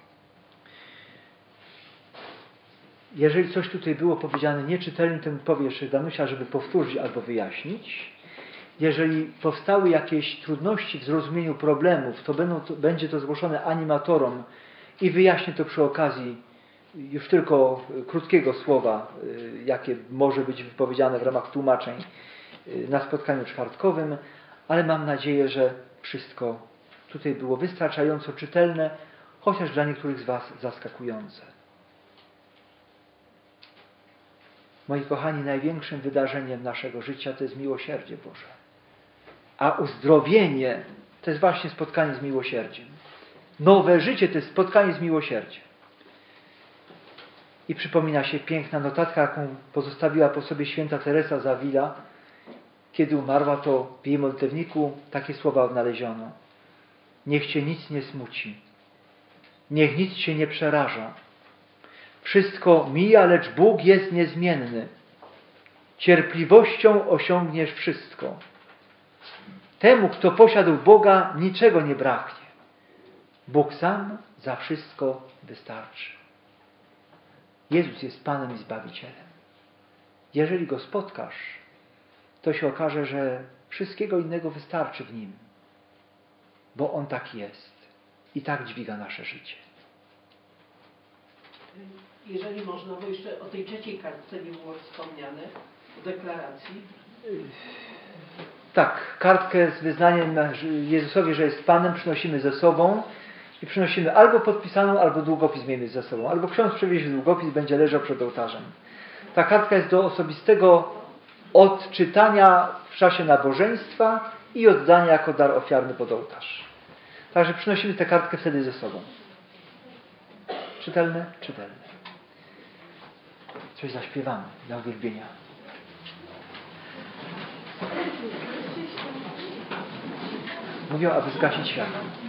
A: Jeżeli coś tutaj było powiedziane nieczytelnym, to powie jeszcze Danusia, żeby powtórzyć albo wyjaśnić. Jeżeli powstały jakieś trudności w zrozumieniu problemów, to będzie to zgłoszone animatorom i wyjaśnię to przy okazji już tylko krótkiego słowa, jakie może być wypowiedziane w ramach tłumaczeń na spotkaniu czwartkowym, ale mam nadzieję, że wszystko tutaj było wystarczająco czytelne, chociaż dla niektórych z Was zaskakujące. Moi kochani, największym wydarzeniem naszego życia to jest miłosierdzie Boże. A uzdrowienie to jest właśnie spotkanie z miłosierdziem. Nowe życie to jest spotkanie z miłosierdziem. I przypomina się piękna notatka, jaką pozostawiła po sobie święta Teresa z Avila. kiedy umarła, to w jej modlitewniku takie słowa odnaleziono. Niech cię nic nie smuci. Niech nic cię nie przeraża. Wszystko mija, lecz Bóg jest niezmienny. Cierpliwością osiągniesz wszystko. Temu, kto posiadł Boga, niczego nie braknie. Bóg sam za wszystko wystarczy. Jezus jest Panem i Zbawicielem. Jeżeli Go spotkasz, to się okaże, że wszystkiego innego wystarczy w Nim. Bo On tak jest i tak dźwiga nasze życie.
C: Jeżeli można, bo jeszcze o tej trzeciej kartce nie było wspomniane, o deklaracji.
A: Tak, kartkę z wyznaniem Jezusowi, że jest Panem, przynosimy ze sobą i przynosimy albo podpisaną, albo długopis miejmy ze sobą. Albo ksiądz przywiezie długopis, będzie leżał przed ołtarzem. Ta kartka jest do osobistego odczytania w czasie nabożeństwa i oddania jako dar ofiarny pod ołtarz. Także przynosimy tę kartkę wtedy ze sobą. Czytelne? Czytelne. Coś zaśpiewamy dla uwielbienia. Mówią, aby zgasić światło.